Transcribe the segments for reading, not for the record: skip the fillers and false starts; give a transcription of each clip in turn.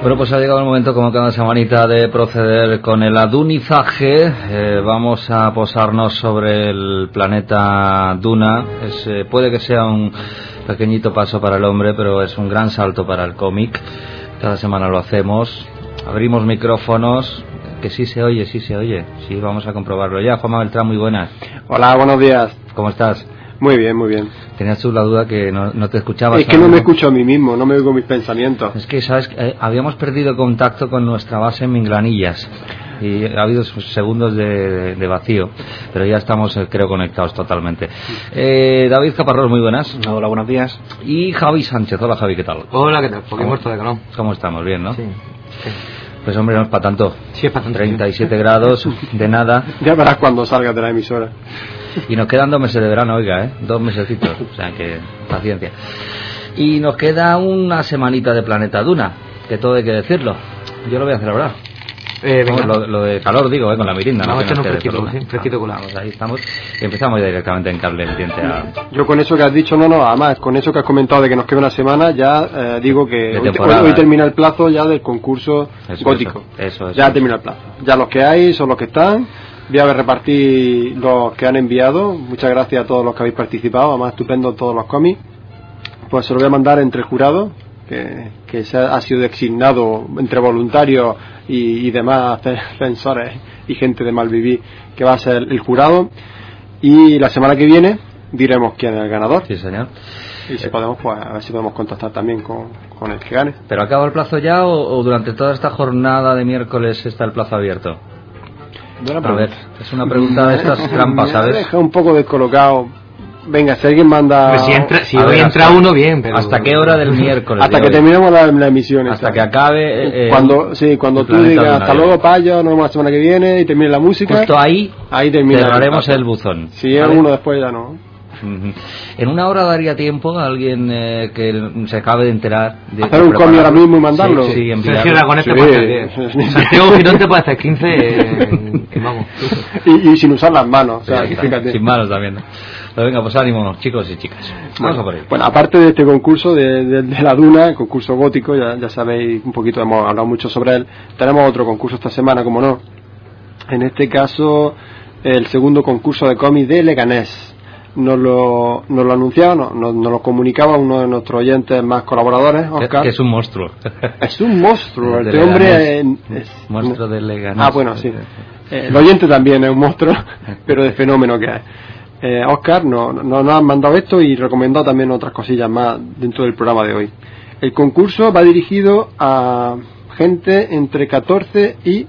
Bueno, pues ha llegado el momento, como cada semanita, de proceder con el adunizaje. Vamos a posarnos sobre el planeta Duna. Puede que sea un pequeño paso para el hombre, pero es un gran salto para el cómic. Cada semana lo hacemos. Abrimos micrófonos. Que sí se oye. Sí, vamos a comprobarlo ya. Juanma Beltrán, muy buenas. Hola, buenos días. ¿Cómo estás? Muy bien, muy bien. Tenías tú la duda que no te escuchabas. Es que no me escucho a mí mismo, no me oigo mis pensamientos. Es que, ¿sabes? Habíamos perdido contacto con nuestra base en Minglanillas y ha habido segundos de vacío, pero ya estamos, creo, conectados totalmente. David Caparrós, muy buenas. Hola, buenos días. Y Javi Sánchez. Hola, Javi, ¿qué tal? Hola, ¿qué tal? Porque muerto de calor. ¿Cómo estamos? Bien, ¿no? Sí. Pues hombre, no es para tanto. Sí, es para tanto. 37 grados de nada. Ya verás cuando salgas de la emisora. Y nos quedan 2 meses de verano, oiga, 2 mesecitos. O sea que, paciencia. Y nos queda una semanita de Planeta Duna, que todo hay que decirlo. Yo lo voy a celebrar. Lo de calor, digo, con la mirinda. Vamos a echar un fresquito colado. Ahí estamos. Y empezamos ya directamente en cable entiende. Yo con eso que has dicho, además, con eso que has comentado de que nos queda una semana, ya digo que hoy termina el plazo ya del concurso gótico. Eso. Ya termina el plazo. Ya los que hay son los que están. Voy a repartir los que han enviado. Muchas gracias a todos los que habéis participado. Además, estupendo todos los cómics. Pues se lo voy a mandar entre el jurado, que ha sido designado entre voluntarios y demás defensores y gente de Malviví, que va a ser el jurado. Y la semana que viene diremos quién es el ganador. Sí, señor. Y si podemos, pues a ver si podemos contactar también con el que gane. ¿Pero acaba el plazo ya o durante toda esta jornada de miércoles está el plazo abierto? A ver, es una pregunta de estas trampas, ¿sabes? Me deja un poco descolocado. Venga, si alguien manda... Pues si hoy entra uno, bien, pero... ¿Hasta qué hora del miércoles? Hasta que terminemos la emisión. Hasta que acabe... cuando tú digas hasta luego, payo, nos vemos la semana que viene y termine la música... Justo ahí cerraremos el buzón. Si es uno después ya no. En una hora daría tiempo a alguien que se acabe de enterar de hacer un cómic ahora mismo y mandarlo. Sí, enviarlo. Con este Santiago Girón te puede hacer 15 vamos. Y sin usar las manos, o sea, fíjate. Sin manos también. Pero venga, pues ánimo, chicos y chicas. Vamos a por ello. Bueno, aparte de este concurso de la Duna, el concurso gótico, ya sabéis un poquito, hemos hablado mucho sobre él. Tenemos otro concurso esta semana, como no. En este caso, el segundo concurso de cómics de Leganés. Nos lo anunciaba, nos lo comunicaba uno de nuestros oyentes más colaboradores, Oscar. Que es un monstruo. Es un monstruo, este hombre es monstruo de Leganés. Ah, bueno, sí. El oyente también es un monstruo, pero de fenómeno que es. Oscar nos ha mandado esto y recomendado también otras cosillas más dentro del programa de hoy. El concurso va dirigido a gente entre 14 y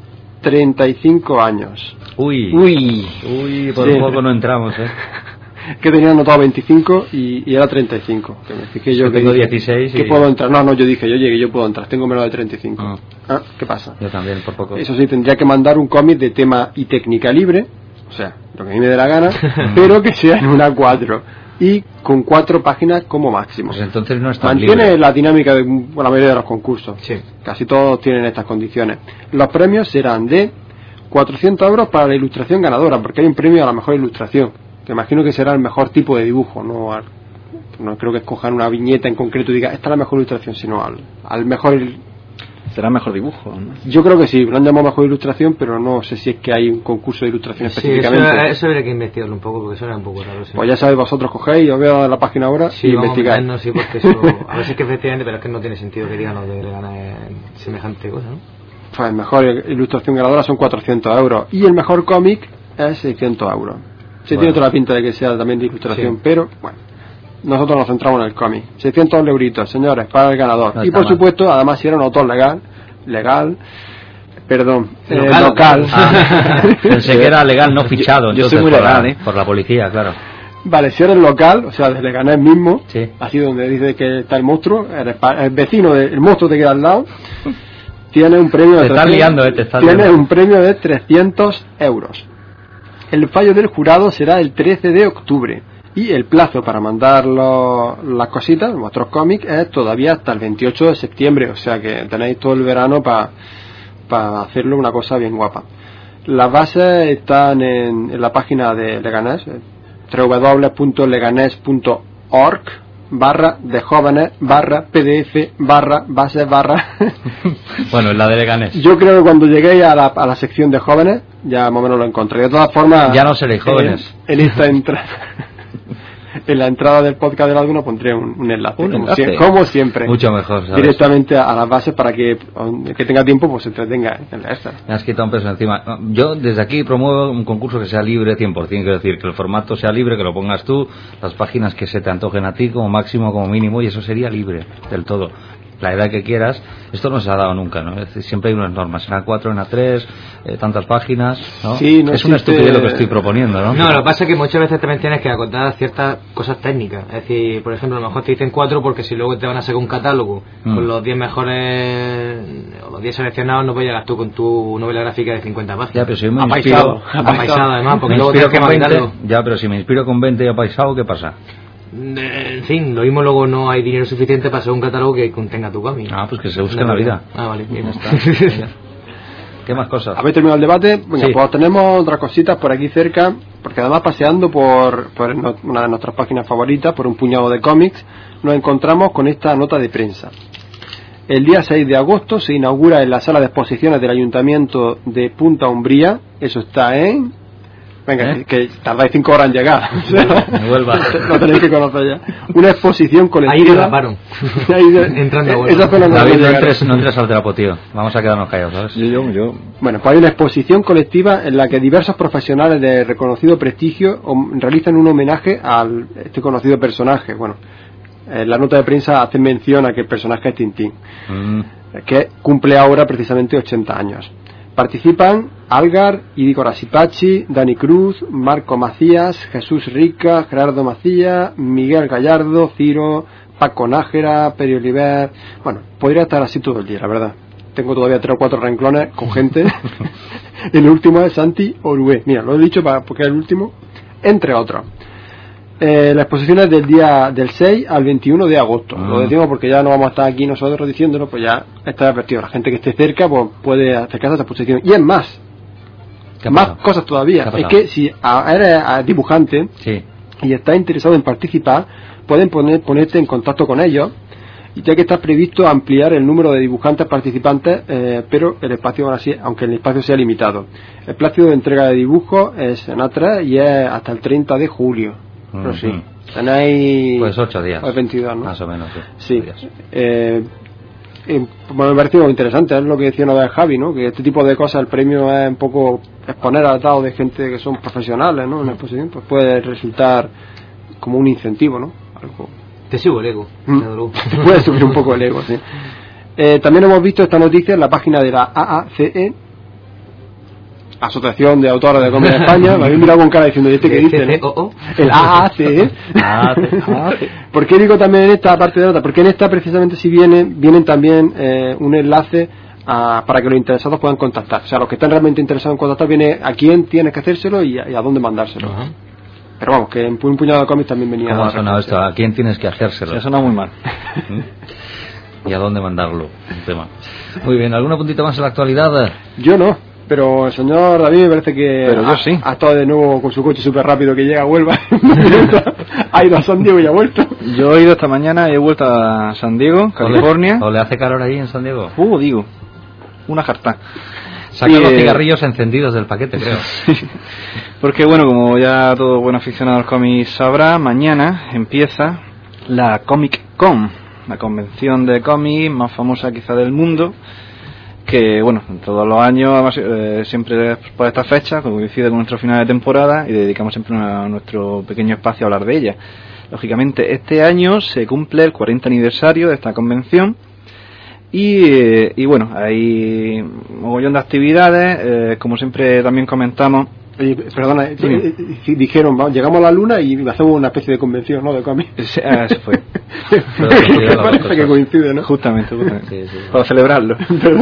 35 años. Uy, por un poco no entramos, que tenía anotado 25 y era 35. Que me fijé yo que tengo 16 que puedo entrar. No, yo dije, yo puedo entrar, tengo menos de 35. ¿Qué pasa? Yo también, por poco. Eso sí, tendría que mandar un cómic de tema y técnica libre, o sea, lo que a mí me dé la gana, pero que sea en una 4 y con 4 páginas como máximo. Pues entonces no está Mantiene libre. La dinámica de la mayoría de los concursos. Sí. Casi todos tienen estas condiciones. Los premios serán de 400 euros para la ilustración ganadora, porque hay un premio a la mejor ilustración, que imagino que será el mejor tipo de dibujo, no creo que escojan una viñeta en concreto y diga esta es la mejor ilustración, sino al mejor. Será mejor dibujo, ¿no? Yo creo que sí, lo han llamado mejor ilustración, pero no sé si es que hay un concurso de ilustración específicamente. Eso habría que investigarlo un poco, porque suena un poco raro. Sí. Pues ya sabéis, vosotros cogéis, os veo en la página ahora y investigáis. Sí, porque eso, a ver si es que efectivamente, pero es que no tiene sentido que digan lo de ganar semejante cosa, ¿no? Pues mejor ilustración ganadora son 400 euros y el mejor cómic es 600 euros. Sí, tiene toda la pinta de que sea también de ilustración, pero bueno, nosotros nos centramos en el cómic. 600 euritos, señores, para el ganador. Y por supuesto, además, si era un autor local. Pensé que era legal, no fichado. Yo soy muy legal, por la policía, claro. Vale, si eres local, o sea, desde Leganés mismo, sí. Así donde dice que está el monstruo, el vecino del monstruo te queda al lado, tiene un premio de un premio de 300 euros. El fallo del jurado será el 13 de octubre y el plazo para mandar las cositas, vuestros cómics, es todavía hasta el 28 de septiembre, o sea que tenéis todo el verano para hacerlo una cosa bien guapa. Las bases están en la página de Leganés, www.leganés.org, /de jóvenes /pdf /bases Bueno, en la de Leganés. Yo creo que cuando lleguéis a la sección de jóvenes ya más o menos lo encontré. De todas formas, ya no seréis jóvenes en esta entrada. En la entrada del podcast de la Duna pondré un enlace, como siempre. Mucho mejor, ¿sabes? Directamente a las bases para que tenga tiempo pues se entretenga en esta. Me has quitado un peso encima. Yo desde aquí promuevo un concurso que sea libre 100%, quiero decir, que el formato sea libre, que lo pongas tú, las páginas que se te antojen a ti como máximo, como mínimo, y eso sería libre del todo. La edad que quieras, esto no se ha dado nunca, ¿no? Es decir, siempre hay unas normas, en A4, en A3, tantas páginas, ¿no? Sí, no es una estupidez lo que estoy proponiendo, ¿no? No, lo que pasa es que muchas veces también tienes que acotar ciertas cosas técnicas. Es decir, por ejemplo, a lo mejor te dicen 4 porque si luego te van a sacar un catálogo con los 10 mejores, o los 10 seleccionados, no puedes llegar tú con tu novela gráfica de 50 páginas. Ya, pero si me apaisado además, porque luego tienes que quitarlo. Ya, pero si me inspiro con 20 y apaisado, ¿qué pasa? En fin, lo mismo luego no hay dinero suficiente para hacer un catálogo que contenga tu cómic. Pues que se busque en la vida. Vale, bien, está. ¿Qué más cosas? ¿Habéis terminado el debate? Venga, sí. Pues tenemos otras cositas por aquí cerca, porque además paseando por una de nuestras páginas favoritas, por un puñado de cómics, nos encontramos con esta nota de prensa. El día 6 de agosto se inaugura en la sala de exposiciones del Ayuntamiento de Punta Umbría, eso está en... Venga, que tardáis 5 horas en llegar. Lo tenéis que conocer ya. Una exposición colectiva. Ahí derraparon. Entrando esa zona David, no entres al trapo, tío. Vamos a quedarnos callados, ¿sabes? Yo. Bueno, pues hay una exposición colectiva en la que diversos profesionales de reconocido prestigio realizan un homenaje a este conocido personaje. Bueno, la nota de prensa hace mención a que el personaje es Tintín, que cumple ahora precisamente 80 años. Participan Algar, Ídigo Rasipachi, Dani Cruz, Marco Macías, Jesús Rica, Gerardo Macías, Miguel Gallardo, Ciro, Paco Nájera, Peri Oliver. Bueno, podría estar así todo el día, la verdad. Tengo todavía 3 o 4 renglones con gente. El último es Santi Orué. Mira, lo he dicho porque es el último, entre otros. La exposición es del 6 al 21 de agosto. Lo decimos porque ya no vamos a estar aquí nosotros diciéndolo, pues ya está advertido. La gente que esté cerca pues puede acercarse a esta exposición. Y es más cosas todavía. Es que si eres dibujante y estás interesado en participar, pueden ponerte en contacto con ellos, y ya que está previsto ampliar el número de dibujantes participantes, pero el espacio, aunque el espacio sea limitado. El plazo de entrega de dibujos es en A3 y es hasta el 30 de julio. Pero sí, tenéis... Pues 8 días. Pues 22, ¿no? Más o menos, sí. Bueno, me parece muy interesante, es lo que decía una vez Javi, ¿no? Que este tipo de cosas, el premio es un poco exponer al lado de gente que son profesionales, ¿no? En la exposición, pues puede resultar como un incentivo, ¿no? Algo... Te subo el ego. Te puede subir un poco el ego, sí. También hemos visto esta noticia en la página de la AACE, Asociación de Autores de Cómics de España. Me habéis mirado con cara diciendo, ¿y este qué dice? El AACE. ¿Por qué digo también en esta parte de nota? Porque en esta precisamente si vienen también un enlace para que los interesados puedan contactar. O sea, los que están realmente interesados en contactar, viene a quién tienes que hacérselo y a dónde mandárselo. Pero vamos, que en un puñado de cómics también venía... ¿Cómo ha sonado esto? ¿A quién tienes que hacérselo? Se ha sonado muy mal. ¿Y a dónde mandarlo? Un tema. Muy bien, ¿algún puntito más en la actualidad? Yo no. Pero el señor David me parece que ha estado de nuevo con su coche súper rápido que llega a Huelva. Ha ido a San Diego y ha vuelto. Yo he ido esta mañana y he vuelto a San Diego, California. ¿O le hace calor ahí en San Diego? Digo, una jarta. Saca los cigarrillos encendidos del paquete, creo. Porque bueno, como ya todo buen aficionado al cómic sabrá, mañana empieza la Comic Con, la convención de cómics más famosa quizá del mundo, que bueno, todos los años siempre por esta fecha coincide con nuestro final de temporada y dedicamos siempre nuestro pequeño espacio a hablar de ella. Lógicamente este año se cumple el 40 aniversario de esta convención y bueno, hay un mogollón de actividades, como siempre también comentamos. Perdona, dijeron, llegamos a la luna y hacemos una especie de convención, ¿no? De cómics. Eso fue. Parece que coincide, ¿no? Justamente. Sí. Para celebrarlo.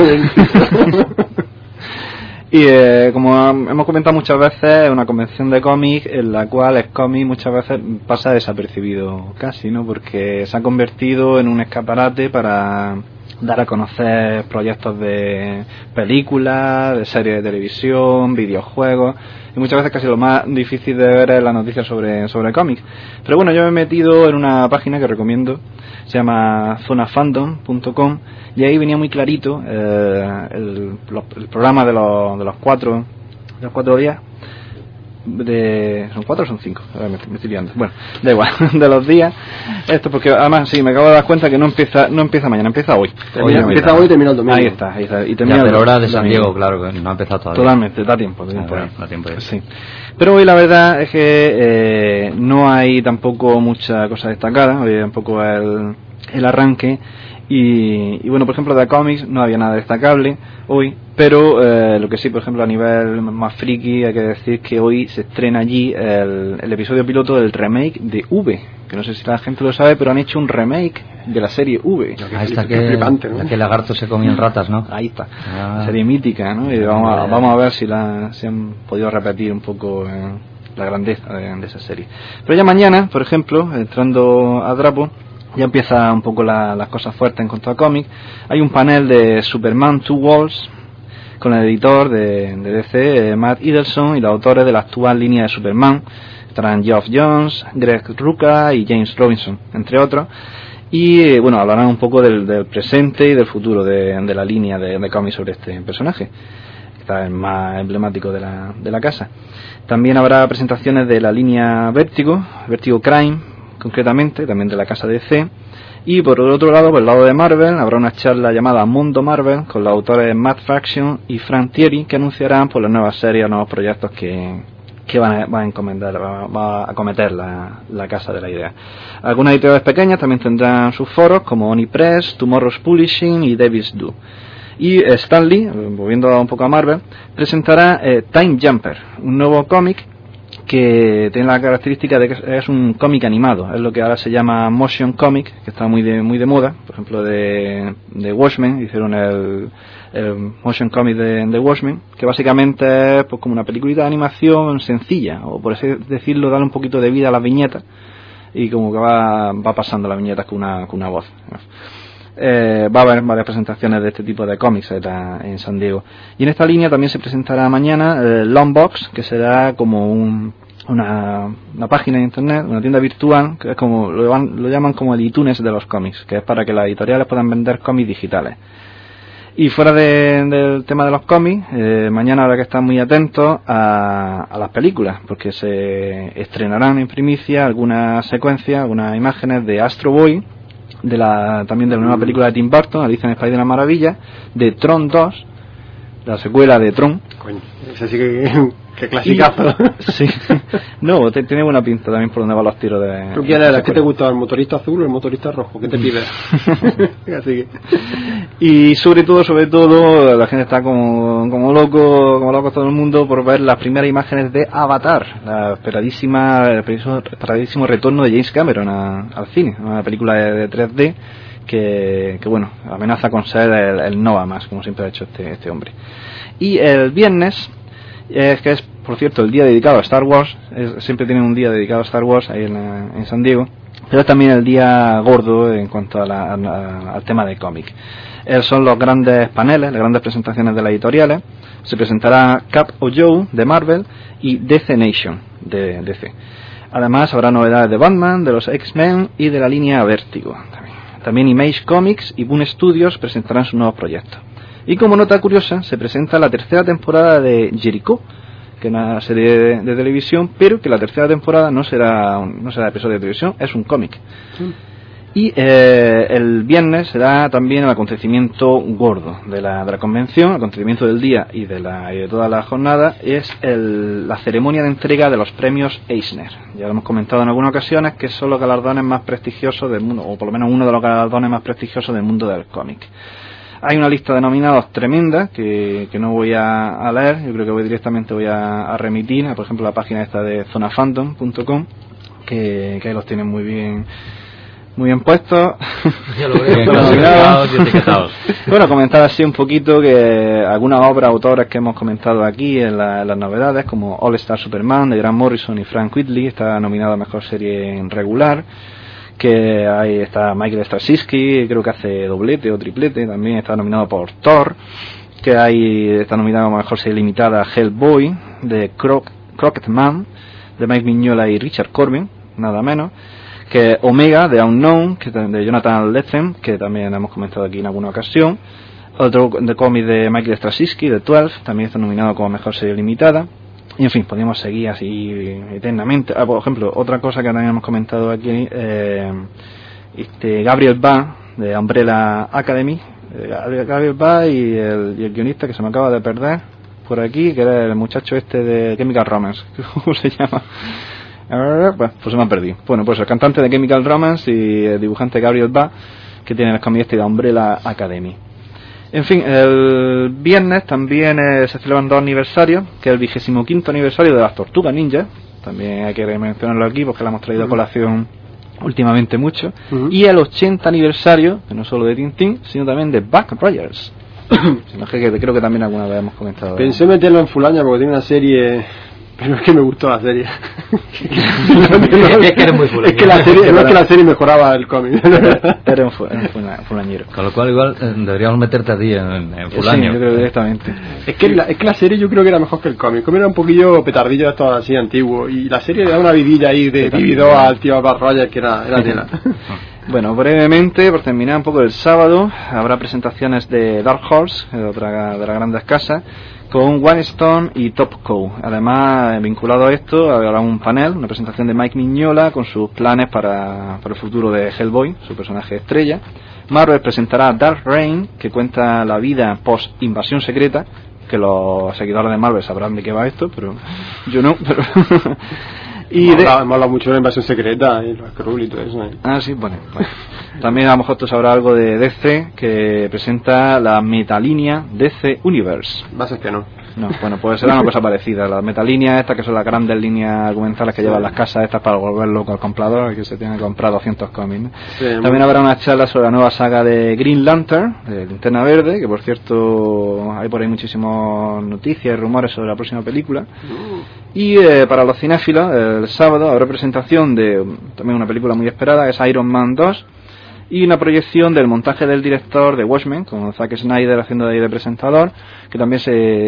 Y como hemos comentado muchas veces, es una convención de cómics en la cual el cómic muchas veces pasa desapercibido casi, ¿no? Porque se ha convertido en un escaparate para dar a conocer proyectos de películas, de series de televisión, videojuegos, y muchas veces casi lo más difícil de ver es la noticia sobre cómics. Pero bueno, yo me he metido en una página que recomiendo, se llama zonafandom.com, y ahí venía muy clarito el programa de los 4 días. ¿Son 4 o son 5? Me estoy liando. Bueno, da igual, de los días. Esto porque además sí, me acabo de dar cuenta que no empieza mañana, empieza hoy. Empieza hoy y termina el domingo. Ahí está. Y termina pero hora de San Diego, claro, que no ha empezado todavía. Totalmente, da tiempo. Da tiempo. Sí. Pero hoy la verdad es que no hay tampoco mucha cosa destacada, hoy tampoco el arranque. Y bueno, por ejemplo, de cómics no había nada destacable hoy, pero lo que sí, por ejemplo, a nivel más friki, hay que decir que hoy se estrena allí el episodio piloto del remake de V, que no sé si la gente lo sabe, pero han hecho un remake de la serie V. Ahí está que lagarto se comían ratas, ¿no? Ahí está, serie mítica, ¿no? Y vamos a ver si han podido repetir un poco la grandeza de esa serie. Pero ya mañana, por ejemplo, entrando a Drapo, ya empieza un poco las cosas fuertes en cuanto a cómics. Hay un panel de Superman Two Worlds con el editor de DC, Matt Idelson, y los autores de la actual línea de Superman. Estarán Geoff Johns, Greg Rucka y James Robinson, entre otros. Y bueno, hablarán un poco del presente y del futuro de la línea de cómics sobre este personaje, que está el más emblemático de la casa. También habrá presentaciones de la línea Vertigo Crime, concretamente, también de la casa DC. Y por el otro lado, por el lado de Marvel, habrá una charla llamada Mundo Marvel con los autores Matt Fraction y Frank Thierry, que anunciarán por las nuevas series, nuevos proyectos que va a acometer la casa de la idea. Algunas editoriales pequeñas también tendrán sus foros, como Oni Press, Tomorrow's Publishing y Davis Do. Y Stan Lee, volviendo un poco a Marvel, presentará Time Jumper, un nuevo cómic que tiene la característica de que es un cómic animado, es lo que ahora se llama motion comic, que está muy de moda. Por ejemplo, de Watchmen hicieron el motion comic de Watchmen, que básicamente es pues como una peliculita de animación sencilla, o por así decirlo, darle un poquito de vida a las viñetas, y como que va pasando las viñetas con una voz. Va a haber varias presentaciones de este tipo de cómics en San Diego. Y en esta línea también se presentará mañana Longbox, que será como una página de internet, una tienda virtual, que es como lo llaman como el iTunes de los cómics, que es para que las editoriales puedan vender cómics digitales. Y fuera del tema de los cómics, mañana habrá que estar muy atentos a las películas, porque se estrenarán en primicia algunas secuencias, algunas imágenes de Astro Boy, también de la nueva película de Tim Burton, Alicia en el País de las Maravillas, de Tron 2, la secuela de Tron. Coño, ese sí que clasicazo. Sí. No, tiene buena pinta también por donde van los tiros de... ¿Tú quieres? ¿Qué te gusta? ¿El motorista azul o el motorista rojo? ¿Qué te pides? Así que... Y sobre todo, la gente está como loco todo el mundo por ver las primeras imágenes de Avatar, el esperadísimo retorno de James Cameron al cine, una película de 3D que bueno, amenaza con ser el Nova más, como siempre ha hecho este hombre. Y el viernes, que es por cierto el día dedicado a Star Wars, siempre tienen un día dedicado a Star Wars ahí en San Diego, pero es también el día gordo en cuanto al tema de cómic. Son los grandes paneles, las grandes presentaciones de las editoriales. Se presentará Cap o Joe de Marvel y DC Nation de DC. Además habrá novedades de Batman, de los X-Men y de la línea Vértigo. También Image Comics y Boom Studios presentarán sus nuevos proyectos. Y como nota curiosa, se presenta la tercera temporada de Jericho, que es una serie de televisión, pero que la tercera temporada no será episodio de televisión, es un cómic. Y el viernes será también el acontecimiento gordo de la convención, el acontecimiento del día y de toda la jornada, es la ceremonia de entrega de los premios Eisner. Ya lo hemos comentado en algunas ocasiones que son los galardones más prestigiosos del mundo, o por lo menos uno de los galardones más prestigiosos del mundo del cómic. Hay una lista de nominados tremenda que no voy a leer, yo creo que voy a remitir a, por ejemplo, la página esta de zonafandom.com, que ahí los tienen muy bien puestos. Ya lo veo, clasificados y etiquetados. Bueno, comentar así un poquito que algunas obras, autores que hemos comentado aquí en las novedades, como All Star Superman de Grant Morrison y Frank Whiteley, está nominado a Mejor Serie en Regular. que ahí está Michael Straczynski, creo que hace doblete o triplete, también está nominado por Thor, que ahí está nominado como mejor serie limitada Hellboy, de Rocketman, de Mike Mignola y Richard Corbin, nada menos, que Omega, de Unknown, que de Jonathan Lethem, que también hemos comentado aquí en alguna ocasión, otro de cómic de Michael Straczynski, de 12, también está nominado como mejor serie limitada. Y en fin, podríamos seguir así eternamente. Por ejemplo, otra cosa que también hemos comentado aquí, Gabriel Ba, de Umbrella Academy, Gabriel Ba y el guionista que se me acaba de perder por aquí, que era el muchacho de Chemical Romance, ¿cómo se llama? Pues se me han perdido. Bueno, pues el cantante de Chemical Romance y el dibujante Gabriel Ba, que tiene el cómic de Umbrella Academy. En fin, el viernes también se celebran 2 aniversarios, que es el 25º aniversario de las Tortugas Ninja, también hay que mencionarlo aquí porque lo hemos traído a colación últimamente mucho, y el 80 aniversario, que no solo de Tintín, sino también de Buck Rogers. Creo que también alguna vez hemos comentado. Pensé meterlo en Fulaña porque tiene una serie, pero es que me gustó la serie. Es que eres muy fulañero. Es que la serie mejoraba el cómic. Era un fulañero. Con lo cual igual deberíamos meterte a ti en Fulaño. Sí, yo creo directamente. Es que la serie yo creo que era mejor que el cómic. El cómic era un poquillo petardillo de estos así antiguo, y la serie le da una vidilla ahí de vivido al tío Buck Rogers, que era tela. Bueno, brevemente, por terminar un poco el sábado, habrá presentaciones de Dark Horse, otra de las grandes casas, con One Stone y Topco. Además, vinculado a esto, habrá un panel, una presentación de Mike Mignola con sus planes para el futuro de Hellboy, su personaje estrella. Marvel presentará Dark Reign, que cuenta la vida post-invasión secreta, que los seguidores de Marvel sabrán de qué va esto, pero yo no. Y hemos hablado mucho de la invasión secreta y los Skrull y todo eso. Ah, sí, bueno. También a lo mejor tú sabrás algo de DC, que presenta la metalínea DC Universe. Va a ser que no. No, bueno, pues será una cosa parecida. Las metalíneas estas, que son las grandes líneas argumentales que llevan las casas estas para volver loco al comprador y que se tiene que comprar 200 cómics, ¿no? Sí, también habrá una charla sobre la nueva saga de Green Lantern, de Linterna Verde, que por cierto hay por ahí muchísimas noticias y rumores sobre la próxima película. Y para los cinéfilos, el sábado habrá presentación de también una película muy esperada, que es Iron Man 2, y una proyección del montaje del director de Watchmen, con Zack Snyder haciendo de ahí de presentador, que también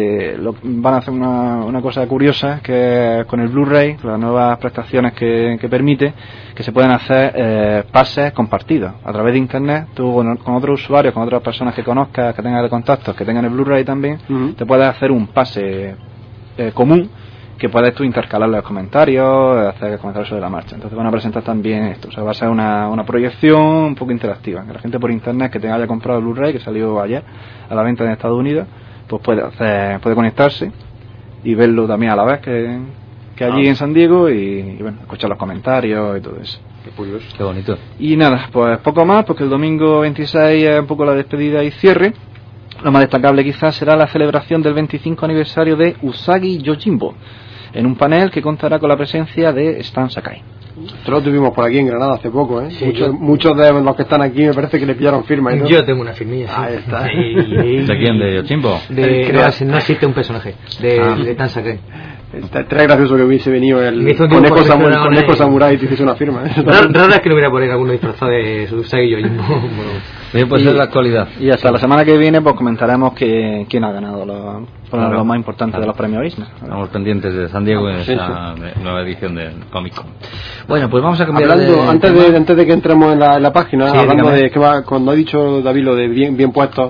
van a hacer una cosa curiosa, que es con el Blu-ray, las nuevas prestaciones que permite, que se pueden hacer pases compartidos a través de internet. Tú con otros usuarios, con otras personas que conozcas, que tengas de contactos, que tengan el Blu-ray también, te puedes hacer un pase común, que puedes tú intercalar los comentarios, hacer comentarios sobre la marcha. Entonces van a presentar también esto, o sea, va a ser una proyección un poco interactiva, que la gente por internet que haya comprado el Blu-ray, que salió ayer a la venta en Estados Unidos, pues puede conectarse y verlo también a la vez que allí en San Diego, y bueno, escuchar los comentarios y todo eso. Qué curioso, qué bonito. Y nada, pues poco más, porque el domingo 26 es un poco la despedida y cierre. Lo más destacable quizás será la celebración del 25 aniversario de Usagi Yojimbo, en un panel que contará con la presencia de Stan Sakai. Esto lo tuvimos por aquí en Granada hace poco, ¿eh? Sí, muchos de los que están aquí me parece que le pillaron firma. ¿No? Yo tengo una firmilla, sí. Ahí está. ¿De quién? ¿De Yojimbo? No existe un personaje de Stan Sakai. Estaría gracioso que hubiese venido el Conejo Samurai y te hiciese una firma. Raro es que lo hubiera por ahí alguno disfrazado de Usagi Yojimbo. Pues es la actualidad. Y hasta la semana que viene pues comentaremos quién ha ganado lo más importante de los premios Eisner. Estamos pendientes de San Diego en esa nueva edición del Comic Con. Bueno, pues vamos a cambiar antes de que entremos en la página, hablando de que cuando ha dicho David lo de bien puestos,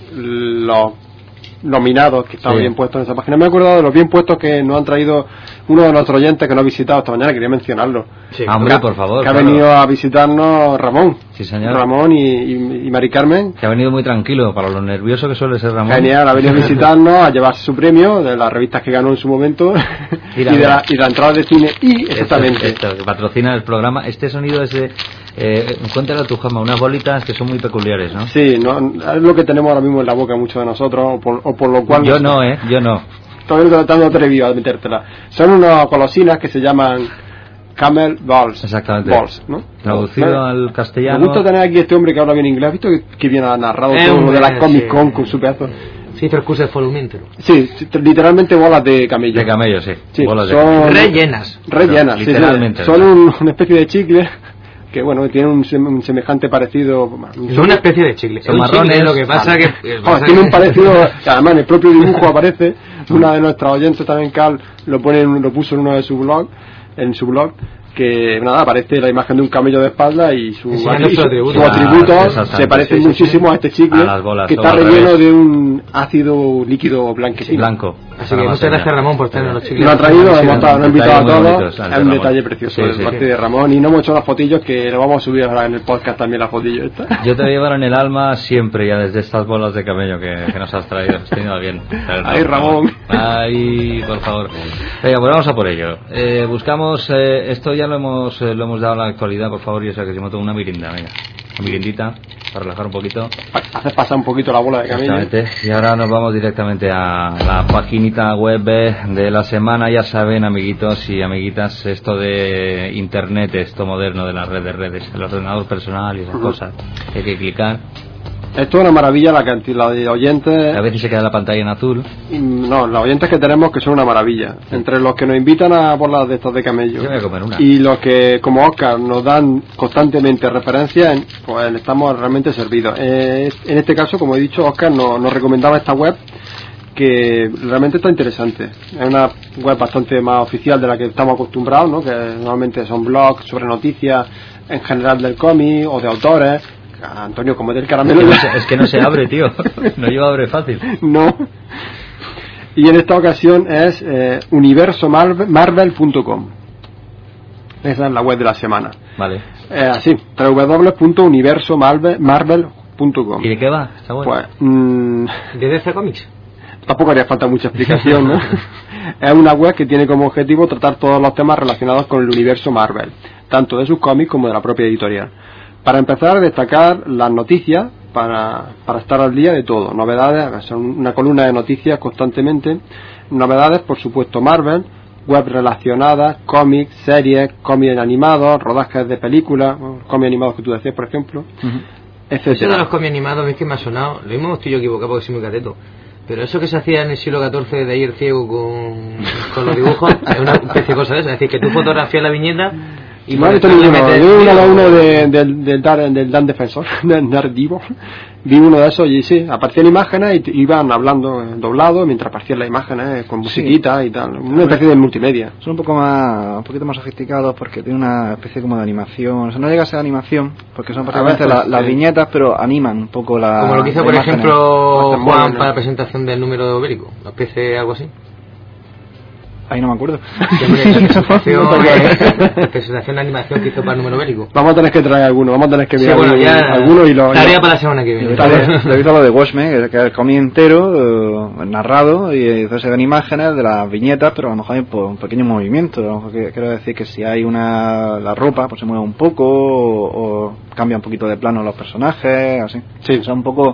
los nominados que estaban bien puestos en esa página, me he acordado de los bien puestos que nos han traído uno de nuestros oyentes que nos ha visitado esta mañana. Quería mencionarlo. Hombre, por favor. Que ha venido a visitarnos Ramón. Sí, señor. Ramón y Mari Carmen. Que ha venido muy tranquilo, para lo nervioso que suele ser Ramón. Genial, ha venido a visitarnos, a llevarse su premio de las revistas que ganó en su momento y de la entrada de cine. Y exactamente. Esto, que patrocina el programa. Este sonido es de... cuéntale a tu Jama, unas bolitas que son muy peculiares, ¿no? Sí, es lo que tenemos ahora mismo en la boca muchos de nosotros, o por lo cual... Yo no. Todavía no he atrevido a metértela. Son unas golosinas que se llaman Camel Balls. Exactamente. Balls, ¿no? Traducido al castellano. Me gusta tener aquí este hombre que habla bien inglés. ¿Has visto que bien ha narrado todo lo de la Comic Con con su pedazo? Sí, el curso de volumen. Sí, literalmente bolas de camello. De camello, sí. Bolas rellenas. Rellenas, literalmente. Sí. Son una especie de chicle que bueno, tiene un semejante parecido. Es una especie de chicle. Son marrones, lo que pasa que tiene un parecido, además en el propio dibujo aparece. Una de nuestras oyentes también, Carl, lo puso en uno de sus blogs, que nada, aparece la imagen de un camello de espalda y sus atributos se parecen muchísimo a este chicle, que está relleno de un ácido líquido blanquecino. Blanco. Así que muchas gracias, Ramón, por tener los chicles. Lo ha traído, lo hemos invitado a todos. Es un detalle precioso de parte de Ramón. Y no hemos hecho las fotillos, que lo vamos a subir ahora en el podcast también, las fotillos estas. Yo te voy a llevar en el alma siempre, ya desde estas bolas de camello que nos has traído. Has tenido bien. Ay, Ramón. Ay, por favor. Venga, pues vamos a por ello. Buscamos, esto ya lo hemos dado a la actualidad, por favor. Yo sé que si me tomo una mirinda, venga. Una mirindita, para relajar un poquito. Haces pasar un poquito la bola de camello. Y ahora nos vamos directamente a la paginita web de la semana. Ya saben, amiguitos y amiguitas, esto de internet, esto moderno de las redes, el ordenador personal y esas cosas. Hay que clicar. Esto es una maravilla, la cantidad de oyentes. A veces se queda la pantalla en azul. No, los oyentes que tenemos que son una maravilla. Entre los que nos invitan a bolas de estos de camello. Yo voy a comer una. Y los que, como Oscar, nos dan constantemente referencias, pues estamos realmente servidos. En este caso, como he dicho, Oscar nos recomendaba esta web, que realmente está interesante. Es una web bastante más oficial de la que estamos acostumbrados, ¿no? Que normalmente son blogs sobre noticias en general del cómic o de autores. Antonio, como del caramelo. Es que no se abre, tío. No lleva abre fácil. No. Y en esta ocasión es universomarvel.com. Esa es la web de la semana. Vale. Así, www.universomarvel.com. ¿Y de qué va? ¿Está bueno? Pues, ¿de DC Comics? Tampoco haría falta mucha explicación, ¿no? Es una web que tiene como objetivo tratar todos los temas relacionados con el universo Marvel, tanto de sus cómics como de la propia editorial. Para empezar, destacar las noticias para estar al día de todo. Novedades, son una columna de noticias constantemente. Novedades, por supuesto, Marvel, web relacionadas, cómics, series, cómics animados, rodajes de películas, cómics animados que tú decías, por ejemplo, etcétera. Eso de los cómics animados, es que me ha sonado, lo mismo estoy yo equivocado porque soy muy cateto, pero eso que se hacía en el siglo XIV de ir ciego con los dibujos, es una especie de cosa de eso, es decir, que tú fotografías la viñeta. Y no he visto ninguno. Vi uno del Dan Defensor, del Daredevil. Vi uno de esos y sí, aparecían imágenes y iban hablando doblado mientras aparecían las imágenes con musiquita y tal. Una especie de multimedia. Son un poquito más sofisticados porque tiene una especie como de animación. O sea, no llega a ser animación porque son prácticamente las viñetas, pero animan un poco la. Como lo que hizo, por ejemplo, Juan para la presentación del número ibérico. Una especie de algo así. Ahí no me acuerdo. Presentación de animación que hizo para el número bélico. Vamos a tener que traer alguno, vamos a tener que mirar alguno y lo. Tarea para la semana que viene. He visto lo de Watchmen, que es el cómic entero, narrado, y entonces se ven imágenes de las viñetas, pero a lo mejor hay un pequeño movimiento. A lo mejor quiero decir que si hay la ropa, pues se mueve un poco, o cambia un poquito de plano los personajes, así. Sí. O sea, un poco.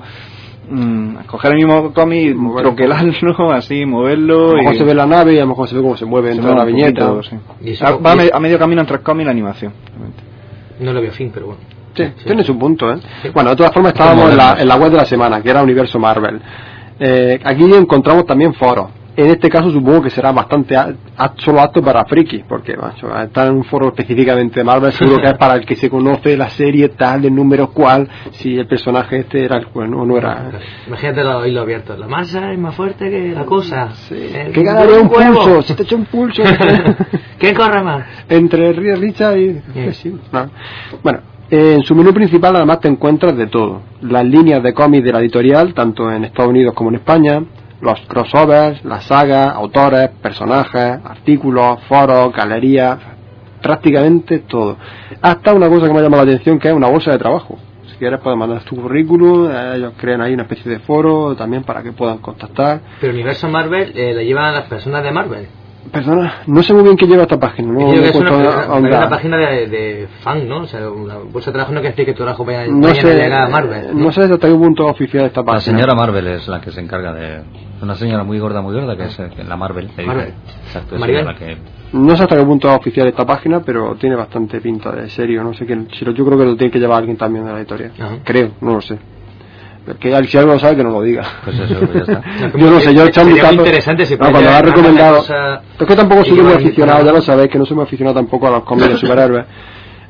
Coger el mismo cómic, troquelarlo, así, moverlo. A lo mejor se ve la nave y a lo mejor se ve cómo se mueve entre la viñeta. Sí. Va a medio camino entre el cómic y la animación. No lo veo fin, pero bueno. Sí, tiene su punto, ¿eh? Sí. Bueno, de todas formas estábamos en la web de la semana, que era Universo Marvel. Aquí encontramos también foros. En este caso supongo que será bastante solo apto para frikis, porque macho, estar en un foro específicamente de Marvel seguro que es para el que se conoce la serie tal, el número cual, si el personaje este era el cual o no era. Imagínate los hilos abiertos, la masa es más fuerte que la cosa. Sí. Que ganaría un pulso, se te echa un pulso. ¿Quién corre más? Entre Richard y... Sí. No. Bueno, en su menú principal además te encuentras de todo. Las líneas de cómics de la editorial, tanto en Estados Unidos como en España, los crossovers, las sagas, autores, personajes, artículos, foros, galerías, prácticamente todo. Hasta una cosa que me ha llamado la atención, que es una bolsa de trabajo. Si quieres puedes mandar tu currículum, ellos crean ahí una especie de foro también para que puedan contactar. Pero Universo Marvel la llevan a las personas de Marvel. Personas, no sé muy bien qué lleva esta página, ¿no? Creo que es una página de fan, ¿no? O sea, una bolsa de trabajo no quiere decir que tu trabajo vaya a llegar a Marvel. No sé hasta qué punto oficial esta página. La señora Marvel es la que se encarga de... Una señora muy gorda que es la Marvel. Exacto, la que... No sé hasta qué punto es oficial esta página, pero tiene bastante pinta de serio. No sé quién. Yo creo que lo tiene que llevar alguien también de la editorial. Creo, no lo sé. Que si algo lo sabe que no lo diga. Pues eso, ya está. Yo no sé, yo echando un tanto. Interesante si cuando lo ha recomendado. Es que tampoco soy muy aficionado, ya lo sabéis, que no soy muy aficionado tampoco a los cómics de superhéroes.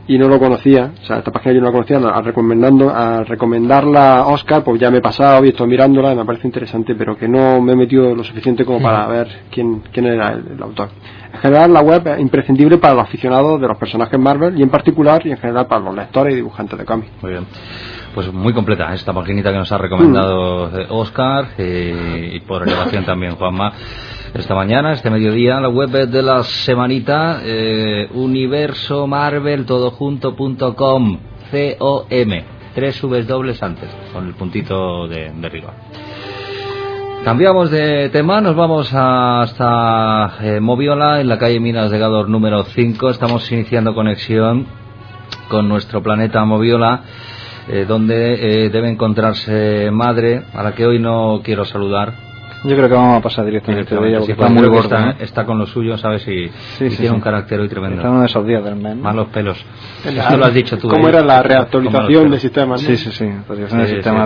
y no lo conocía, o sea, esta página yo no la conocía, al recomendarla a Oscar, pues ya me he pasado y estoy mirándola y me parece interesante, pero que no me he metido lo suficiente como para ver quién era el autor. En general la web es imprescindible para los aficionados de los personajes Marvel y en particular y en general para los lectores y dibujantes de cómics. Muy bien. Pues muy completa esta paginita que nos ha recomendado Oscar y por elevación también Juanma. Esta mañana, este mediodía, la web de la semanita, universomarveltodojunto.com, com, 3 Vs dobles antes, con el puntito de arriba. Cambiamos de tema, nos vamos hasta Moviola, en la calle Minas de Gádor número 5. Estamos iniciando conexión con nuestro planeta Moviola, donde debe encontrarse Madre, a la que hoy no quiero saludar. Yo creo que vamos a pasar directamente de ella porque está muy gorda. Está con lo suyo, ¿sabes? Y tiene un carácter hoy tremendo. Está uno de esos días del mes, ¿no? Malos pelos. Esto lo has dicho tú. ¿Cómo era la reactualización del sistema? Sí, actualización del sistema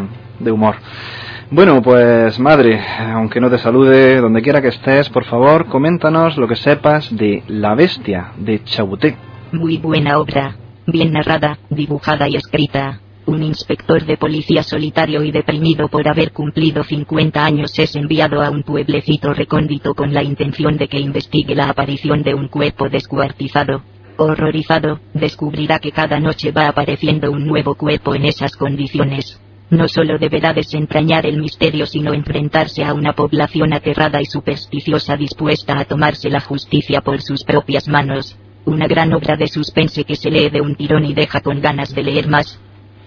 de humor. Bueno, pues Madre, aunque no te salude, donde quiera que estés, por favor, coméntanos lo que sepas de La Bestia, de Chabuté. Muy buena obra, bien narrada, dibujada y escrita. Un inspector de policía solitario y deprimido por haber cumplido 50 años es enviado a un pueblecito recóndito con la intención de que investigue la aparición de un cuerpo descuartizado. Horrorizado, descubrirá que cada noche va apareciendo un nuevo cuerpo en esas condiciones. No solo deberá desentrañar el misterio, sino enfrentarse a una población aterrada y supersticiosa dispuesta a tomarse la justicia por sus propias manos. Una gran obra de suspense que se lee de un tirón y deja con ganas de leer más.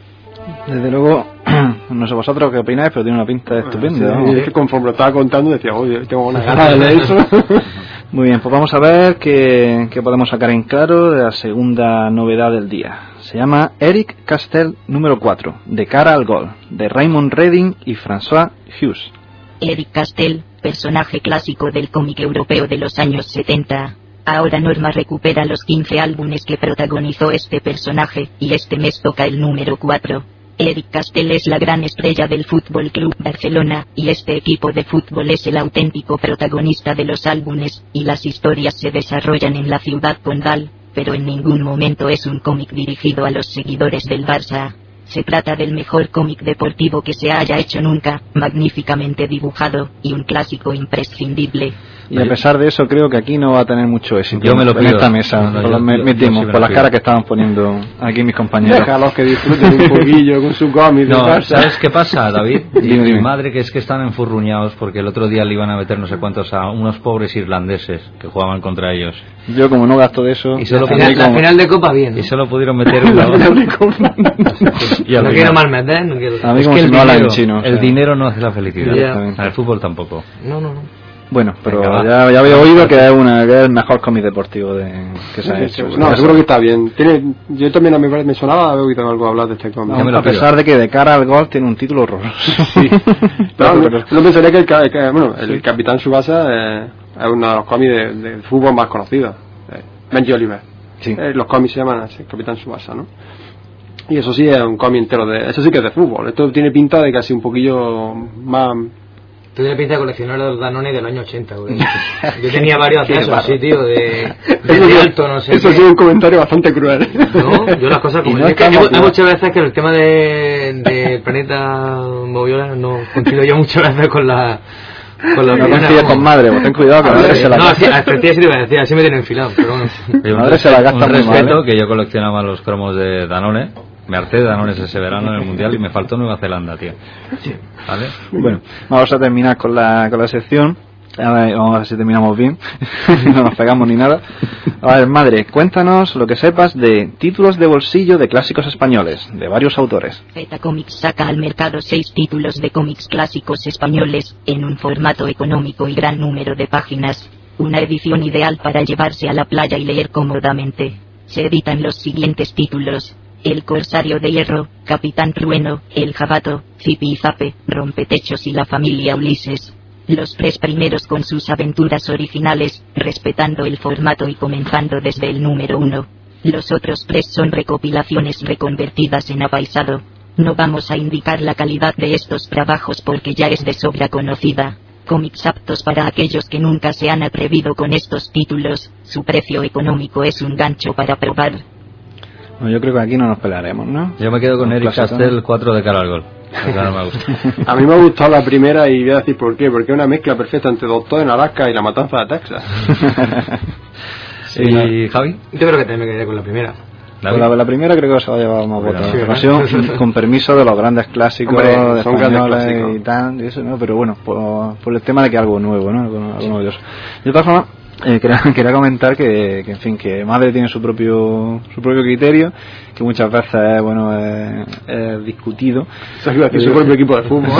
Desde luego, no sé vosotros qué opináis, pero tiene una pinta estupenda. Sí, es que conforme lo estaba contando decía, oye, tengo una ganas de leer eso. Muy bien, pues vamos a ver qué podemos sacar en claro de la segunda novedad del día. Se llama Eric Castell número 4, De cara al gol, de Raymond Redding y François Hughes. Eric Castell, personaje clásico del cómic europeo de los años 70. Ahora Norma recupera los 15 álbumes que protagonizó este personaje, y este mes toca el número 4. Eric Castell es la gran estrella del Fútbol Club Barcelona, y este equipo de fútbol es el auténtico protagonista de los álbumes, y las historias se desarrollan en la ciudad condal, pero en ningún momento es un cómic dirigido a los seguidores del Barça. Se trata del mejor cómic deportivo que se haya hecho nunca, magníficamente dibujado, y un clásico imprescindible. Y a pesar de eso creo que aquí no va a tener mucho éxito. Yo me lo pido. En esta mesa, por las caras que estaban poniendo aquí mis compañeros. Déjalos que disfruten un poquillo con su cómic. No, ¿sabes qué pasa, David? Mi madre, que es que están enfurruñados porque el otro día le iban a meter no sé cuantos a unos pobres irlandeses que jugaban contra ellos. Yo como no gasto de eso... Y solo la final de Copa bien, ¿no? Y solo pudieron meter una... No quiero mal meter, no quiero... A mí como si no hablan en chino. El dinero no hace la felicidad. El fútbol tampoco. No. Bueno, pero ya había oído que es el mejor cómic deportivo que se ha hecho. No, seguro que está bien. Yo también me sonaba haber oído algo hablar de este cómic. No, a pesar de que De cara al gol tiene un título horroroso. Sí. No pensaría que el Capitán Tsubasa es uno de los cómics de fútbol más conocidos. Benji Oliver. Sí. Los cómics se llaman así, Capitán Tsubasa, ¿no? Y eso sí es un cómic entero eso sí que es de fútbol. Esto tiene pinta de casi un poquillo más... Tú tienes pinta de coleccionar los Danone del año 80, güey. Yo tenía varios de esos, así, tío, de alto, no sé. Eso ha sido un comentario bastante cruel. No, yo las cosas como... Es que hay muchas veces que el tema del planeta Moviola no coincido yo muchas veces con la... No coincide con Madre, pues ten cuidado que Madre se la gasta. No, así te iba a decir, así me tiene enfilado, pero bueno. Madre se la gasta muy mal. Respeto que yo coleccionaba los cromos de Danone. Me harté de Danones ese verano en el Mundial y me faltó Nueva Zelanda, tío. Sí. ¿Vale? Bueno, vamos a terminar con la sección. A ver, vamos a ver si terminamos bien. No nos pegamos ni nada. A ver, Madre, cuéntanos lo que sepas de títulos de bolsillo de clásicos españoles, de varios autores. Z Comics saca al mercado 6 títulos de cómics clásicos españoles, en un formato económico y gran número de páginas. Una edición ideal para llevarse a la playa y leer cómodamente. Se editan los siguientes títulos: El Corsario de Hierro, Capitán Trueno, El Jabato, Zipi y Zape, Rompetechos y la familia Ulises. Los 3 primeros con sus aventuras originales, respetando el formato y comenzando desde el número 1. Los otros 3 son recopilaciones reconvertidas en apaisado. No vamos a indicar la calidad de estos trabajos porque ya es de sobra conocida. Cómics aptos para aquellos que nunca se han atrevido con estos títulos. Su precio económico es un gancho para probar. Yo creo que aquí no nos pelearemos, ¿no? Yo me quedo con Eric Castell, 4 de cara al gol. No me gusta. A mí me ha gustado la primera y voy a decir por qué. Porque es una mezcla perfecta entre Doctor en Alaska y La Matanza de Texas. ¿Y Javi? Yo creo que también me quedaría con la primera. La primera creo que se va a llevar más votos. Con permiso de los grandes clásicos. Hombre, de son grandes clásicos y tal, y eso, ¿no? Pero bueno, por el tema de que algo nuevo, ¿no? Algo novedoso. De todas formas, quería comentar que en fin, que Madre tiene su propio criterio, que muchas veces es discutido. Su propio equipo de fútbol.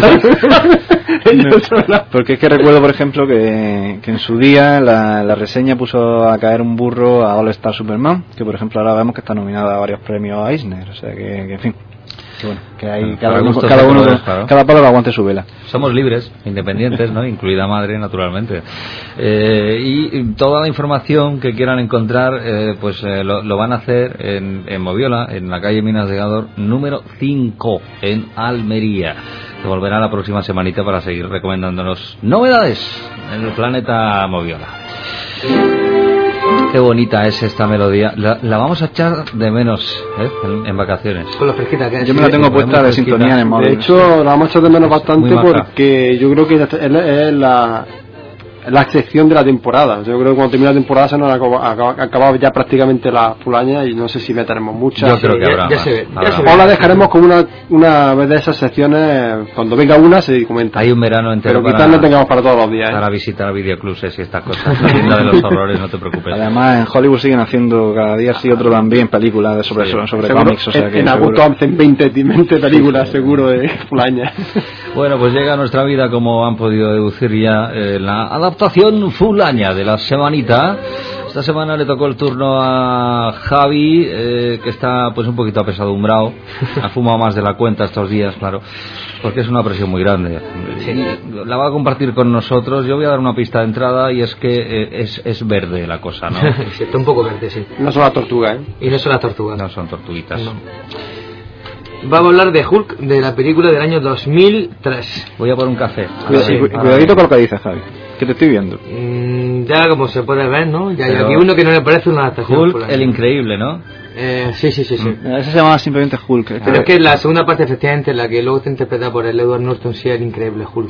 Porque es que recuerdo, por ejemplo, que en su día la reseña puso a caer un burro a All Star Superman, que por ejemplo ahora vemos que está nominada a varios premios a Eisner, o sea que en fin, que bueno, que hay cada palo que aguante su vela. Somos libres, independientes, ¿no? Incluida Madre, naturalmente. Y toda la información que quieran encontrar, lo van a hacer en Moviola, en la calle Minas de Gador, número 5, en Almería. Que volverá la próxima semanita para seguir recomendándonos novedades en el planeta Moviola. Qué bonita es esta melodía. La vamos a echar de menos en vacaciones. Con lo fresquita que es. Yo me la tengo puesta de sintonía en el móvil. De hecho, la vamos a echar de menos bastante porque yo creo que es la excepción de la temporada. Yo creo que cuando termine la temporada se nos ha acabado ya prácticamente la fulaña y no sé si meteremos muchas. Yo creo que habrá más. O la dejaremos como una vez de esas secciones, cuando venga una se comenta. Hay un verano entero. Pero quizás no tengamos para todos los días. Para visitar videoclubs y estas cosas. La tienda de los horrores, no te preocupes. Además, en Hollywood siguen haciendo cada día sí otro también películas sobre cómics. O sea que en agosto hacen 20 películas seguro de fulaña. Bueno, pues llega a nuestra vida, como han podido deducir ya, la adaptación fulaña de la semanita. Esta semana le tocó el turno a Javi, que está pues un poquito apesadumbrado. Ha fumado más de la cuenta estos días, claro, porque es una presión muy grande. Sí. La va a compartir con nosotros. Yo voy a dar una pista de entrada y es que es verde la cosa, ¿no? Sí, está un poco verde, sí. No son las tortugas, ¿eh? Y no son las tortugas. No son tortuguitas. No. Vamos a hablar de Hulk, de la película del año 2003. Voy a por un café. Cuidadito con lo que dices, Javi, que te estoy viendo. Ya como se puede ver, ¿no? Ya hay aquí uno que no le parece una adaptación. Hulk, el increíble, ¿no? Sí. Ese se llama simplemente Hulk. Pero es que la segunda parte, efectivamente, la que luego está interpretada por el Edward Norton, sí, el increíble Hulk.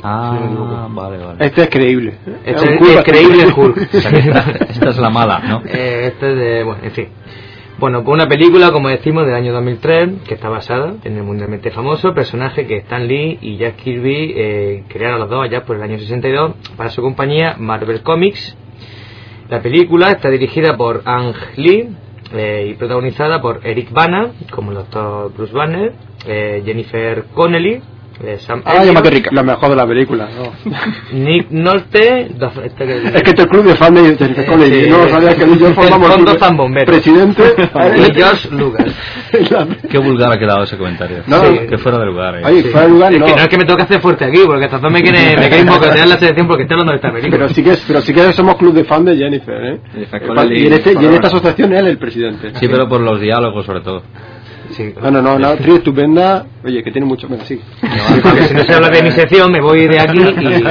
Vale. Este es creíble. Este es el creíble Hulk. Esta es la mala, ¿no? Este es de... Bueno, en fin. Bueno, pues una película, como decimos, del año 2003, que está basada en el mundialmente famoso personaje que Stan Lee y Jack Kirby crearon los dos allá por el año 62 para su compañía Marvel Comics. La película está dirigida por Ang Lee y protagonizada por Eric Bana, como el doctor Bruce Banner, Jennifer Connelly, Sam Elliott, la mejor de la película, ¿no? Nick Nolte, es que este club de fans de Jennifer Connelly, no sabía que yo formamos el presidente y George Lucas. Qué vulgar ha quedado ese comentario. No, que fuera de lugar. Ay, fuera de lugar, no. Es que me toca hacer fuerte aquí, porque hasta me quieren bocotear la selección porque estoy hablando de esta película. Pero sí que somos club de fans de Jennifer, ¿eh? Y en esta asociación él es el presidente. Sí, pero por los diálogos sobre todo. Sí. No, una actriz estupenda. Oye, que tiene mucho menos, sí. Si no se habla de mi sección, me voy de aquí y...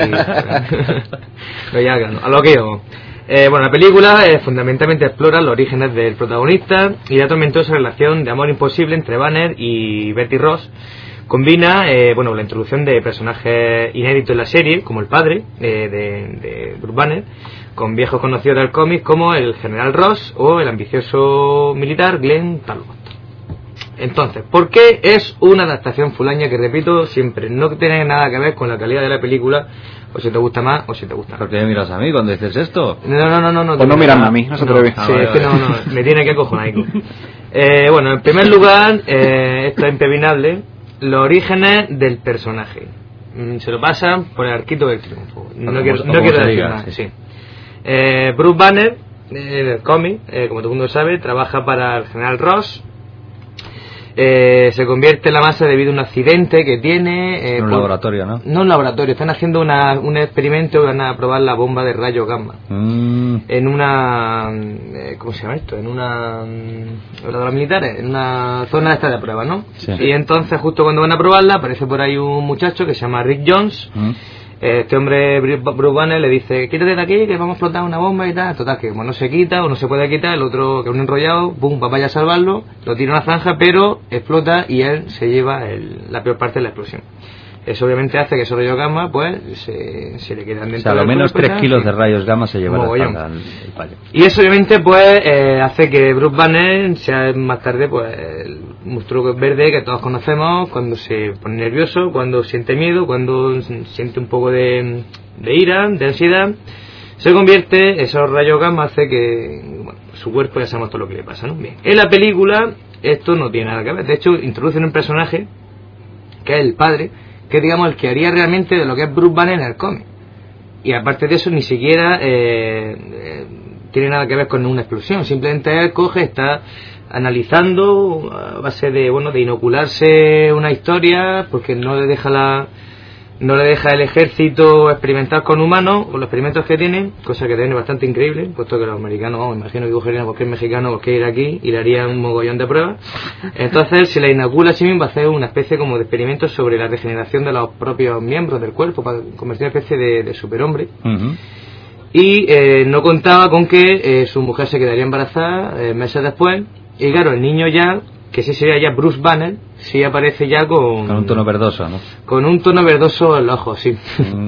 Pero ya, a lo que yo... Bueno, la película fundamentalmente explora los orígenes del protagonista y la tormentosa relación de amor imposible entre Banner y Betty Ross. Combina la introducción de personajes inéditos en la serie, como el padre de Bruce Banner, con viejos conocidos del cómic como el General Ross o el ambicioso militar Glenn Talbot. Entonces, ¿por qué es una adaptación fulaña que, repito, siempre no tiene nada que ver con la calidad de la película, o si te gusta más o si te gusta? ¿Por qué me miras a mí cuando dices esto? No. Pues no mirarme a mí, no se atreve. Sí, es que no, me tiene que cojonar. Bueno, en primer lugar, esto es impepinable, los orígenes del personaje. Se lo pasan por el arquito del triunfo. No quiero decir más. Sí. Bruce Banner, del cómic, como todo el mundo sabe, trabaja para el General Ross. Se convierte en la masa debido a un accidente que tiene en un laboratorio, ¿no? No un laboratorio, están haciendo un experimento, van a probar la bomba de rayos gamma en una ¿cómo se llama esto? En una de los militares, en una zona esta de prueba, ¿no? Sí. Y entonces justo cuando van a probarla aparece por ahí un muchacho que se llama Rick Jones, Este hombre, Bruce Banner, le dice, quítate de aquí que vamos a explotar una bomba y tal. Total, que como no se quita o no se puede quitar, el otro, que es un enrollado, boom, vaya a salvarlo, lo tira a una zanja, pero explota y él se lleva la peor parte de la explosión. Eso obviamente hace que esos rayos gamma pues se le quedan dentro. O sea, a lo menos 3 kilos de rayos gamma se lleva la espalda el payo. Y eso obviamente pues hace que Bruce Banner sea más tarde pues el monstruo verde que todos conocemos cuando se pone nervioso, cuando siente miedo, cuando siente un poco de ira, de ansiedad. Se convierte, esos rayos gamma hace que su cuerpo, ya sabemos todo lo que le pasa, ¿no? Bien. En la película esto no tiene nada que ver. De hecho introducen un personaje que es el padre, que es, digamos, el que haría realmente de lo que es Bruce Banner en el cómic. Y aparte de eso, ni siquiera tiene nada que ver con una explosión. Simplemente él coge, está analizando a base de inocularse una historia, porque no le deja el ejército experimentar con humanos, con los experimentos que tienen, cosa que también es bastante increíble, puesto que los americanos, imagino que cogerían a cualquier mexicano, cualquier iraquí, y le harían un mogollón de pruebas. Entonces se le inocula a sí mismo, va a hacer una especie como de experimento sobre la regeneración de los propios miembros del cuerpo, para convertir en una especie de superhombre. Uh-huh. Y no contaba con que su mujer se quedaría embarazada meses después, y claro, el niño ya, que sí sería ya Bruce Banner, sí aparece ya con un tono verdoso, ¿no? Con un tono verdoso en los ojos, sí.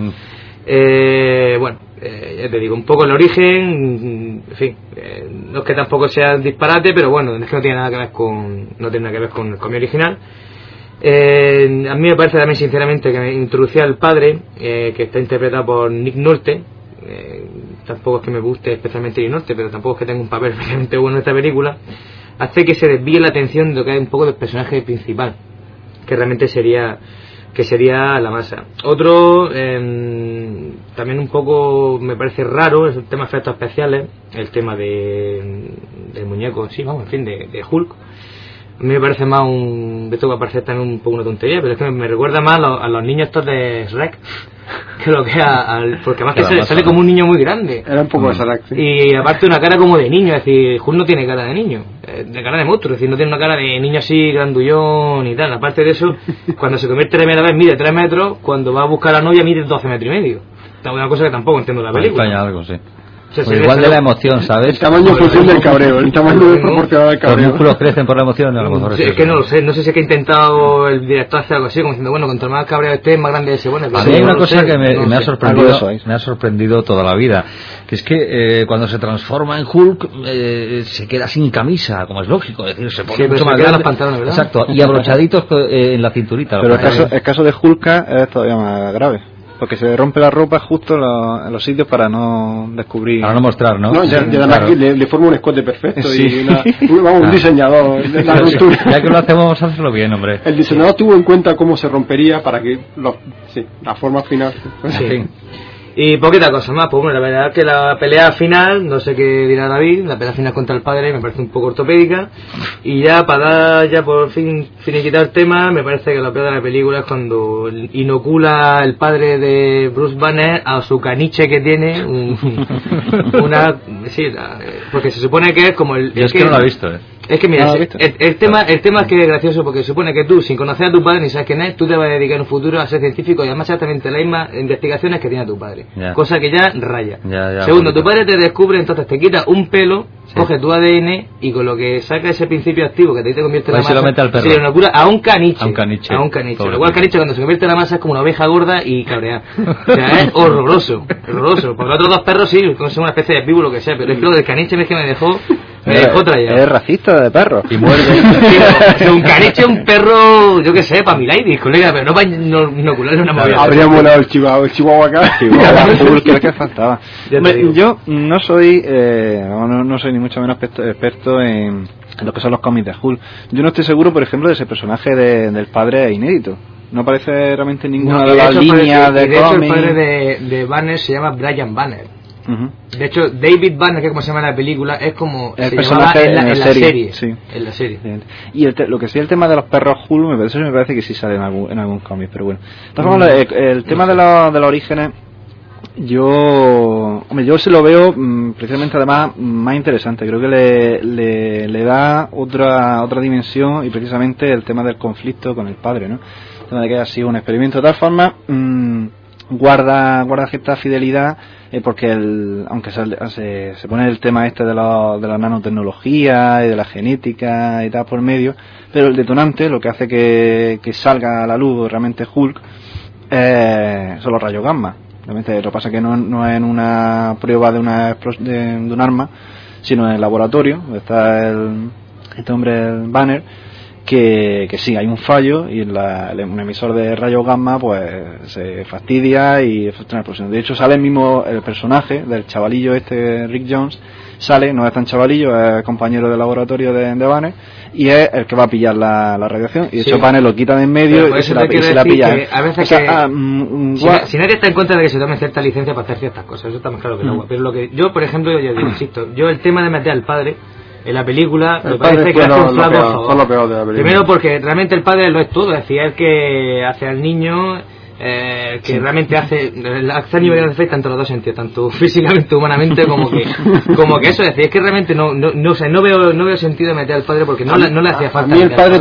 Ya te digo, un poco el origen, en fin, no es que tampoco sea disparate, pero bueno, es que no tiene nada que ver con el cómic original. A mí me parece también, sinceramente, que me introducía al padre, que está interpretado por Nick Nolte. Tampoco es que me guste especialmente Nick Nolte, pero tampoco es que tenga un papel especialmente bueno en esta película. Hace que se desvíe la atención de lo que es un poco del personaje principal, que realmente sería la masa. Otro también un poco me parece raro es el tema de efectos especiales, el tema del muñeco, sí, vamos, en fin, de Hulk. A mí me parece más de esto va a parecer también un poco una tontería, pero es que me recuerda más a los niños estos de Shrek, que lo que porque además que sale como un niño muy grande. Era un poco de Shrek, sí. Y aparte una cara como de niño, es decir, Hulk no tiene cara de niño, de cara de monstruo, es decir, no tiene una cara de niño así grandullón y tal. Aparte de eso, cuando se convierte de primera vez mide 3 metros, cuando va a buscar a la novia mide 12 metros y medio. Es una cosa que tampoco entiendo la película. España algo, sí. Pues igual de la emoción, ¿sabes? El tamaño en función del cabreo, el tamaño es proporcional al cabreo. Los músculos crecen por la emoción, a lo mejor. Sí, es que no lo sé, no sé si es que ha intentado el director hacer algo así, como diciendo, bueno, cuanto más cabreo esté, más grande ese. Bueno, a mí hay una cosa que me ha sorprendido toda la vida, que es que cuando se transforma en Hulk se queda sin camisa, como es lógico, es decir, se pone mucho más grande. Los pantalones, ¿verdad? Exacto, y abrochaditos en la cinturita. Pero el caso de Hulk es todavía más grave. Porque se rompe la ropa justo en los sitios para no descubrir. Para no mostrar, ¿no? No, ya claro. Le forma un escote perfecto, sí. Y un diseñador de la ruptura. Ya que lo hacemos, vamos a hacerlo bien, hombre. El diseñador tuvo en cuenta cómo se rompería para que la forma final. Sí. Y poquita cosa más, pues bueno, la verdad es que la pelea final, no sé qué dirá David, la pelea final contra el padre me parece un poco ortopédica, y ya para dar ya por fin finiquitar el tema, me parece que lo peor de la película es cuando inocula el padre de Bruce Banner a su caniche que tiene, porque se supone que es como el... Yo es que no lo he visto, Es que mira, el tema es que es gracioso porque se supone que tú, sin conocer a tu padre ni sabes quién es, tú te vas a dedicar en un futuro a ser científico y además exactamente las mismas investigaciones que tiene tu padre. Cosa que ya raya. Segundo, tu padre te descubre, entonces te quita un pelo, coge tu ADN y con lo que saca ese principio activo que te convierte en la masa, se le inocula a un caniche. Lo cual el caniche cuando se convierte en la masa es como una oveja gorda y cabreada. O sea, es horroroso. Porque los otros dos perros sí, son una especie de vivo lo que sea, pero el pelo del caniche es que me dejó traído. Es racista de perro. Y muerde. Un caniche, un perro, yo qué sé, para mi lady, colega, pero no para inocularle una movida. Habría molado el chihuahua acá. Que faltaba. Yo no soy no soy ni mucho menos experto en lo que son los cómics de Hulk. Yo no estoy seguro, por ejemplo, de ese personaje del padre inédito. No aparece realmente ninguna de las líneas de cómics. El padre de Banner se llama Brian Banner. De hecho, David Banner, que como se llama en la película, es como el personaje en la serie. Sí. En la serie. Y lo que sí, el tema de los perros Hulk me parece que sí sale en algún cómic, pero bueno. El tema de los orígenes, yo se lo veo precisamente además más interesante. Creo que le da otra dimensión, y precisamente el tema del conflicto con el padre, ¿no? El tema de que haya sido un experimento de tal forma guarda cierta fidelidad, porque aunque se pone el tema este de la nanotecnología y de la genética y tal por medio, pero el detonante, lo que hace que salga a la luz realmente Hulk, son los rayos gamma. Realmente lo que pasa es que no es en una prueba de un arma, sino en el laboratorio, donde está este hombre, el Banner, que sí, hay un fallo y un emisor de rayos gamma pues se fastidia y efectúa una explosión. De hecho sale el personaje del chavalillo Rick Jones, no es tan chavalillo, es compañero de laboratorio de Banner, y es el que va a pillar la radiación, y de hecho Banner lo quita de en medio y se la pilla. A veces si nadie está en contra de que se tome cierta licencia para hacer ciertas cosas, eso está más claro que el agua, pero lo que yo, por ejemplo, yo insisto, el tema de meter al padre en la película me parece que hace un flaco favor. Lo peor de la película. Primero porque realmente el padre lo es todo, es decir, el que hace al niño, que realmente hace a nivel de efecto tanto los dos sentidos, tanto físicamente, humanamente, como que eso, es decir, es que realmente no veo sentido de meter al padre porque no le hacía falta. A mí el padre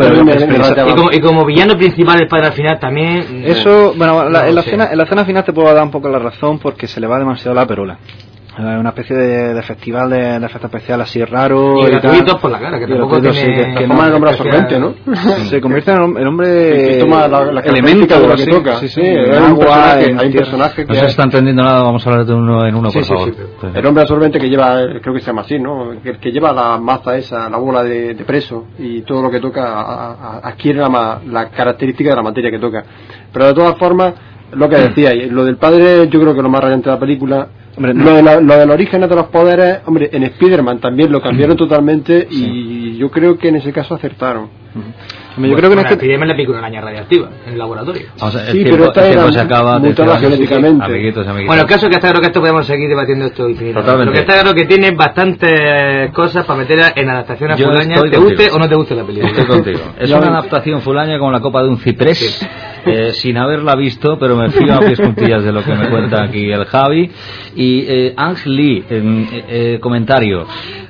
y como villano principal el padre al final también. Eso, bueno, en la escena final te puedo dar un poco la razón porque se le va demasiado la perola. Una especie de festival de efectos especiales así raro y gratuitos por la cara, que tampoco tiene que toma el hombre absorbente, ¿no? Se convierte en el hombre que toma la elemento de lo que toca. Sí, hay un personaje que no se está entendiendo nada, vamos a hablar de uno en uno, por favor. Sí. El hombre absorbente que lleva, creo que se llama así, ¿no? Que lleva la maza esa, la bola de preso, y todo lo que toca adquiere la característica de la materia que toca. Pero de todas formas, lo que decía, lo del padre, yo creo que lo más radiante de la película. Hombre, lo del origen de los poderes, hombre, en Spider-Man también lo cambiaron totalmente, y yo creo que en ese caso acertaron. Yo creo que en Spider-Man le picó una araña radiactiva en el laboratorio. Pero esta era se acaba mutada genéticamente. Amiguitos. Bueno, el caso es que está claro que esto podemos seguir debatiendo esto infinitamente. Lo que está claro que tiene bastantes cosas para meter en adaptación a Fulaña, te guste o no te guste la película. Estoy contigo. Es una adaptación Fulaña como la copa de un ciprés. Sin haberla visto, pero me fío a pies juntillas de lo que me cuenta aquí el Javi. Y Ang Lee, comentario,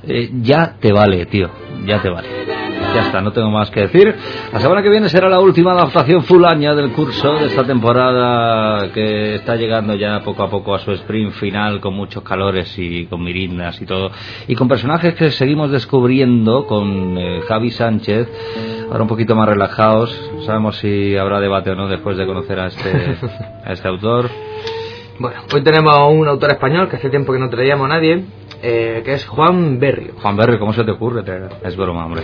ya te vale, tío, ya te vale. Ya está, no tengo más que decir. La semana que viene será la última adaptación Fulaña del curso de esta temporada, que está llegando ya poco a poco a su sprint final, con muchos calores y con mirindas y todo, y con personajes que seguimos descubriendo con Javi Sánchez, ahora un poquito más relajados. No sabemos si habrá debate o no después de conocer a este autor. Bueno, hoy tenemos a un autor español que hace tiempo que no traíamos a nadie, que es Juan Berrio. Juan Berrio, ¿cómo se te ocurre? Es broma, hombre.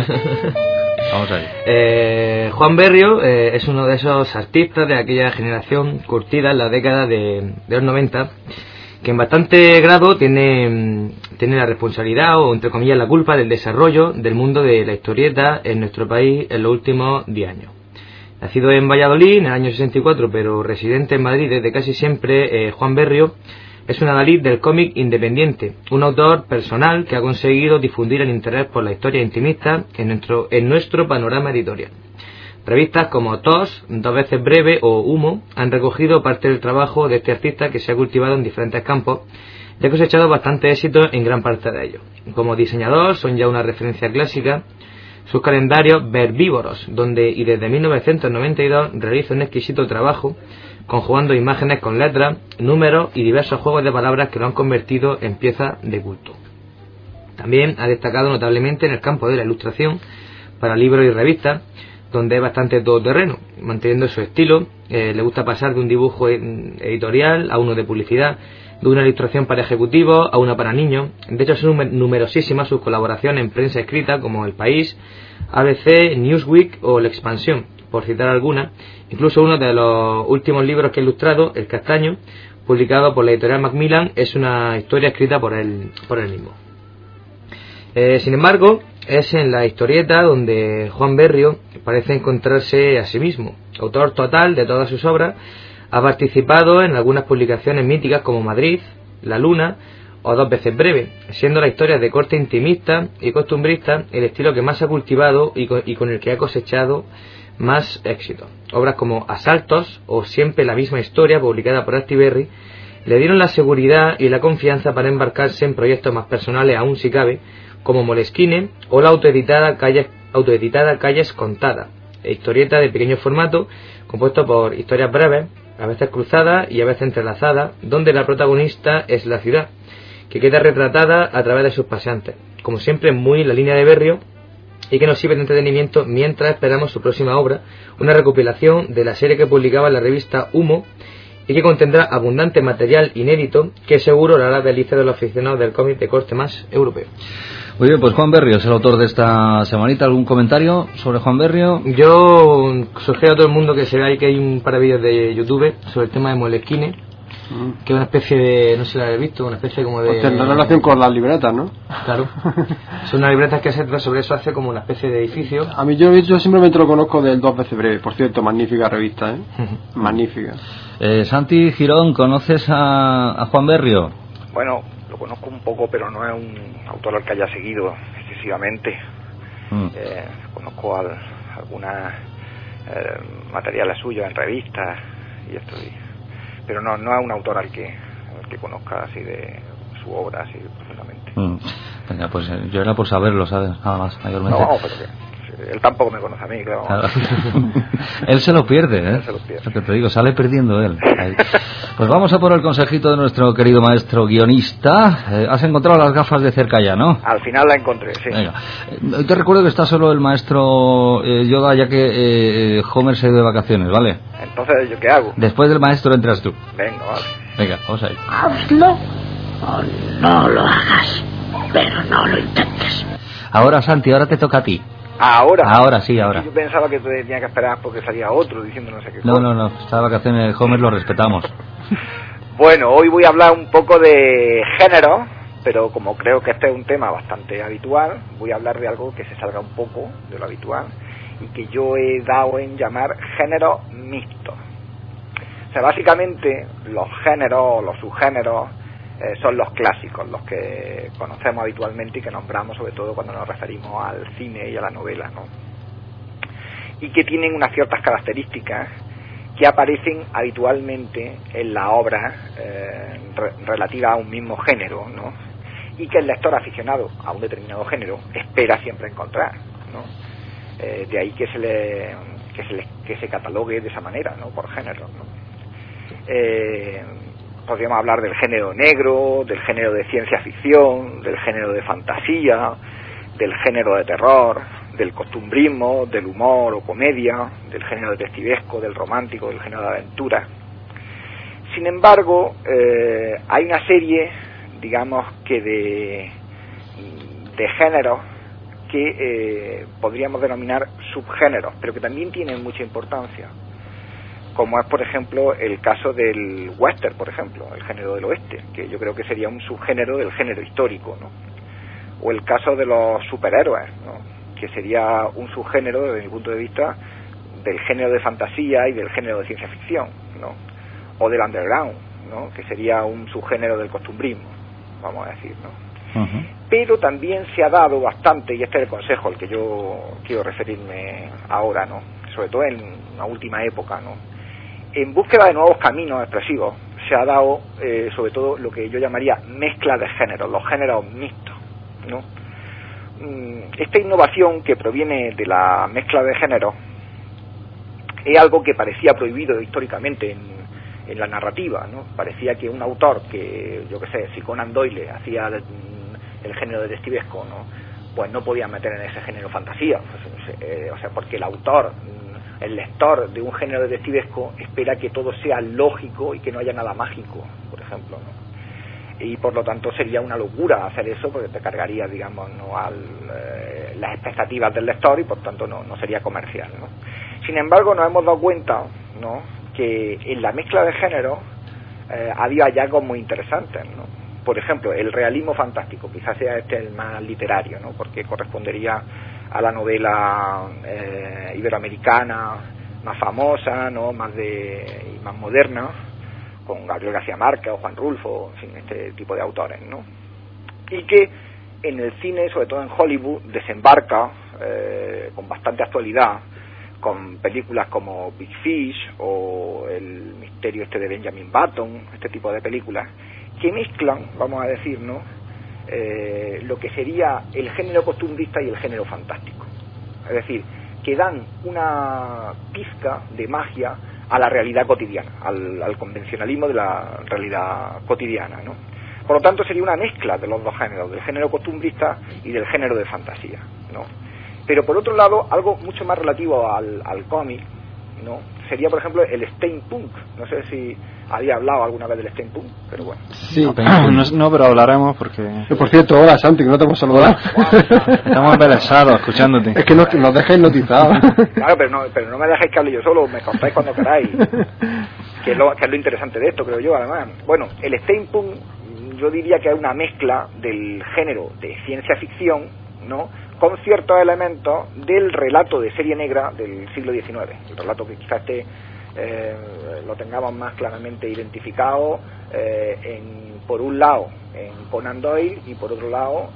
Vamos ahí. Juan Berrio es uno de esos artistas de aquella generación curtida en la década de los 90, que en bastante grado tiene la responsabilidad, o entre comillas la culpa, del desarrollo del mundo de la historieta en nuestro país en los últimos 10 años. Nacido en Valladolid en el año 64, pero residente en Madrid desde casi siempre, Juan Berrio es un adalid del cómic independiente, un autor personal que ha conseguido difundir el interés por la historia intimista en nuestro panorama editorial. Revistas como TOS, Dos veces breve o Humo han recogido parte del trabajo de este artista, que se ha cultivado en diferentes campos y ha cosechado bastante éxito en gran parte de ellos. Como diseñador son ya una referencia clásica sus calendarios verbívoros, donde y desde 1992 realiza un exquisito trabajo conjugando imágenes con letras, números y diversos juegos de palabras que lo han convertido en piezas de culto. También ha destacado notablemente en el campo de la ilustración para libros y revistas, donde es bastante todoterreno, manteniendo su estilo. Le gusta pasar de un dibujo editorial a uno de publicidad, de una ilustración para ejecutivos a una para niños. De hecho, son numerosísimas sus colaboraciones en prensa escrita como El País, ABC, Newsweek o La Expansión, por citar algunas. Incluso uno de los últimos libros que ha ilustrado, El Castaño, publicado por la editorial Macmillan, es una historia escrita por él mismo. Sin embargo, es en la historieta donde Juan Berrio parece encontrarse a sí mismo. Autor total de todas sus obras, ha participado en algunas publicaciones míticas como Madrid, La Luna o Dos veces breve, siendo la historia de corte intimista y costumbrista el estilo que más ha cultivado y con el que ha cosechado más éxito. Obras como Asaltos o Siempre la misma historia, publicada por Astiberri, le dieron la seguridad y la confianza para embarcarse en proyectos más personales, aún si cabe, como Moleskine o la autoeditada Calles Contadas, historieta de pequeño formato compuesto por historias breves a veces cruzadas y a veces entrelazadas, donde la protagonista es la ciudad, que queda retratada a través de sus paseantes, como siempre muy en la línea de Berrio, y que nos sirve de entretenimiento mientras esperamos su próxima obra, una recopilación de la serie que publicaba en la revista Humo, y que contendrá abundante material inédito que seguro le hará delicia de los aficionados del cómic de corte más europeo. Muy bien, pues Juan Berrio es el autor de esta semanita. ¿Algún comentario sobre Juan Berrio? Yo sugiero a todo el mundo que se vea ahí que hay un par de vídeos de YouTube sobre el tema de Moleskine, que es una especie de, no sé si lo habéis visto, una especie como de... En relación con las libretas, ¿no? Claro. Son unas libretas que sobre eso hace como una especie de edificio. A mí yo simplemente lo conozco del 2 veces breve, por cierto, magnífica revista, ¿eh? Magnífica. Santi Girón, ¿conoces a Juan Berrio? Bueno, lo conozco un poco, pero no es un autor al que haya seguido excesivamente. Conozco algunas materiales suyos en revistas y esto, pero no es un autor al que conozca así de su obra así profundamente. Venga, pues yo era por saberlo, ¿sabes? Nada más, mayormente. No, pero que él tampoco me conoce a mí, claro. Él se lo pierde, ¿eh? Él se lo pierde. Lo que te digo, sale perdiendo él. Ahí. Pues vamos a por el consejito de nuestro querido maestro guionista. Has encontrado las gafas de cerca ya, ¿no? Al final la encontré, sí. Venga. Hoy te recuerdo que está solo el maestro Yoda, ya que Homer se ha ido de vacaciones, ¿vale? Entonces, ¿yo qué hago? Después del maestro entras tú. Venga, vale. Venga, vamos ahí. Hazlo o no lo hagas, pero no lo intentes. Ahora, Santi, ahora te toca a ti. Ahora sí, ahora. Yo pensaba que tenía que esperar porque salía otro diciendo no sé qué. No, está de vacaciones Homer, lo respetamos. Bueno, hoy voy a hablar un poco de género, pero como creo que este es un tema bastante habitual, voy a hablar de algo que se salga un poco de lo habitual y que yo he dado en llamar género mixto. O sea, básicamente los géneros o los subgéneros son los clásicos, los que conocemos habitualmente y que nombramos sobre todo cuando nos referimos al cine y a la novela, ¿no? Y que tienen unas ciertas características que aparecen habitualmente en la obra relativa a un mismo género, ¿no? Y que el lector aficionado a un determinado género espera siempre encontrar, ¿no? De ahí que se catalogue de esa manera, ¿no? Por género, ¿no? Podríamos hablar del género negro, del género de ciencia ficción, del género de fantasía, del género de terror, del costumbrismo, del humor o comedia, del género detectivesco, del romántico, del género de aventura. Sin embargo, hay una serie, digamos que de géneros que podríamos denominar subgéneros, pero que también tienen mucha importancia, como es por ejemplo el caso del western, por ejemplo, el género del oeste, que yo creo que sería un subgénero del género histórico, ¿no? O el caso de los superhéroes, ¿no? Que sería un subgénero desde mi punto de vista del género de fantasía y del género de ciencia ficción, ¿no? O del underground, ¿no? Que sería un subgénero del costumbrismo, vamos a decir, ¿no? Uh-huh. Pero también se ha dado bastante, y este es el consejo al que yo quiero referirme ahora, ¿no? Sobre todo en la última época, ¿no? En búsqueda de nuevos caminos expresivos se ha dado sobre todo lo que yo llamaría mezcla de géneros, los géneros mixtos, ¿no? Esta innovación que proviene de la mezcla de géneros es algo que parecía prohibido históricamente en la narrativa, ¿no? Parecía que un autor que, yo qué sé, si Conan Doyle hacía el género detectivesco, ¿no? Pues no podía meter en ese género fantasía, o sea, porque el autor, el lector de un género detectivesco espera que todo sea lógico y que no haya nada mágico, por ejemplo, ¿no? Y por lo tanto sería una locura hacer eso, porque te cargaría, digamos, ¿no? Las expectativas del lector y por tanto no sería comercial, ¿no? Sin embargo, nos hemos dado cuenta, ¿no? Que en la mezcla de géneros había hallazgos muy interesantes, ¿no? Por ejemplo, el realismo fantástico, quizás sea este el más literario, ¿no? Porque correspondería a la novela iberoamericana más famosa, ¿no? Y más moderna, con Gabriel García Márquez o Juan Rulfo, en fin, este tipo de autores, ¿no? Y que en el cine, sobre todo en Hollywood, desembarca con bastante actualidad, con películas como Big Fish o El misterio de Benjamin Button, este tipo de películas, que mezclan, vamos a decir, ¿no? Lo que sería el género costumbrista y el género fantástico. Es decir, que dan una pizca de magia a la realidad cotidiana, al convencionalismo de la realidad cotidiana, ¿no? Por lo tanto, sería una mezcla de los dos géneros, del género costumbrista y del género de fantasía, ¿no? Pero por otro lado, algo mucho más relativo al cómic, ¿no? Sería, por ejemplo, el steampunk. No sé si había hablado alguna vez del steampunk, pero bueno. Sí, no, pero hablaremos porque... Por cierto, hola Santi, que no te hemos saludado. Estamos embelesados escuchándote. Es que nos dejáis hipnotizados. Claro, pero no me dejéis que hable yo solo, me contáis cuando queráis. Que es lo interesante de esto, creo yo, además. Bueno, el steampunk yo diría que es una mezcla del género de ciencia ficción, ¿no?, con ciertos elementos del relato de serie negra del siglo XIX, el relato que quizás lo tengamos más claramente identificado por un lado en Conan Doyle y por otro lado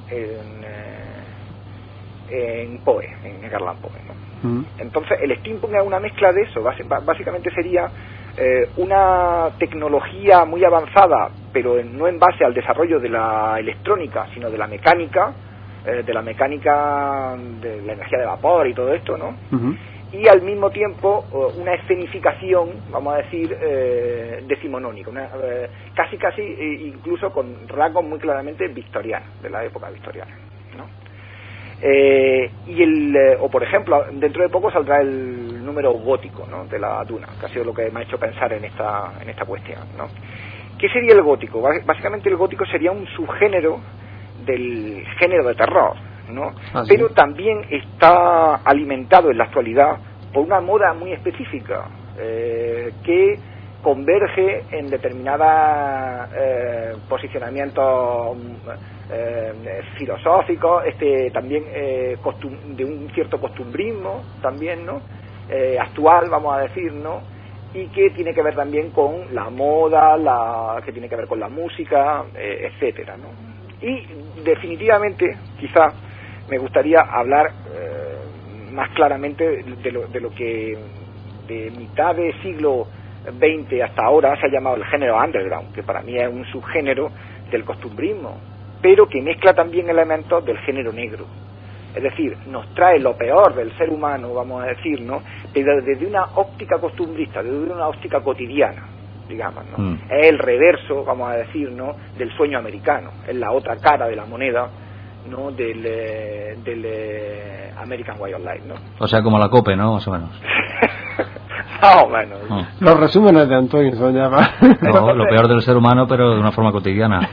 en Poe, en Edgar Allan Poe, ¿no? Entonces el steampunk es una mezcla de eso, básicamente sería una tecnología muy avanzada, pero no en base al desarrollo de la electrónica, sino de la mecánica, de la energía de vapor y todo esto, ¿no? Y al mismo tiempo una escenificación, vamos a decir, decimonónica, casi incluso con rasgos muy claramente victorianos, de la época victoriana, ¿no? O por ejemplo, dentro de poco saldrá el número gótico, ¿no?, de la Duna, que ha sido lo que me ha hecho pensar en esta cuestión, ¿no? ¿Qué sería el gótico? Básicamente el gótico sería un subgénero del género de terror, ¿no? ¿Sí? Pero también está alimentado en la actualidad por una moda muy específica que converge en determinados posicionamientos filosóficos, también de un cierto costumbrismo también, ¿no?, actual, vamos a decir, ¿no?, y que tiene que ver también con la moda, que tiene que ver con la música, etcétera, ¿no? Y definitivamente, quizá me gustaría hablar más claramente de lo que de mitad del siglo XX hasta ahora se ha llamado el género underground, que para mí es un subgénero del costumbrismo, pero que mezcla también elementos del género negro. Es decir, nos trae lo peor del ser humano, vamos a decir, ¿no?, pero desde una óptica costumbrista, desde una óptica cotidiana, digamos, ¿no? Es el reverso, vamos a decir, ¿no?, del sueño americano, es la otra cara de la moneda, ¿no?, del American Way of Life, ¿no? O sea, como la COPE, ¿no?, más o menos. Más o menos. Los resúmenes de Antonio son ya más... No, lo peor del ser humano, pero de una forma cotidiana.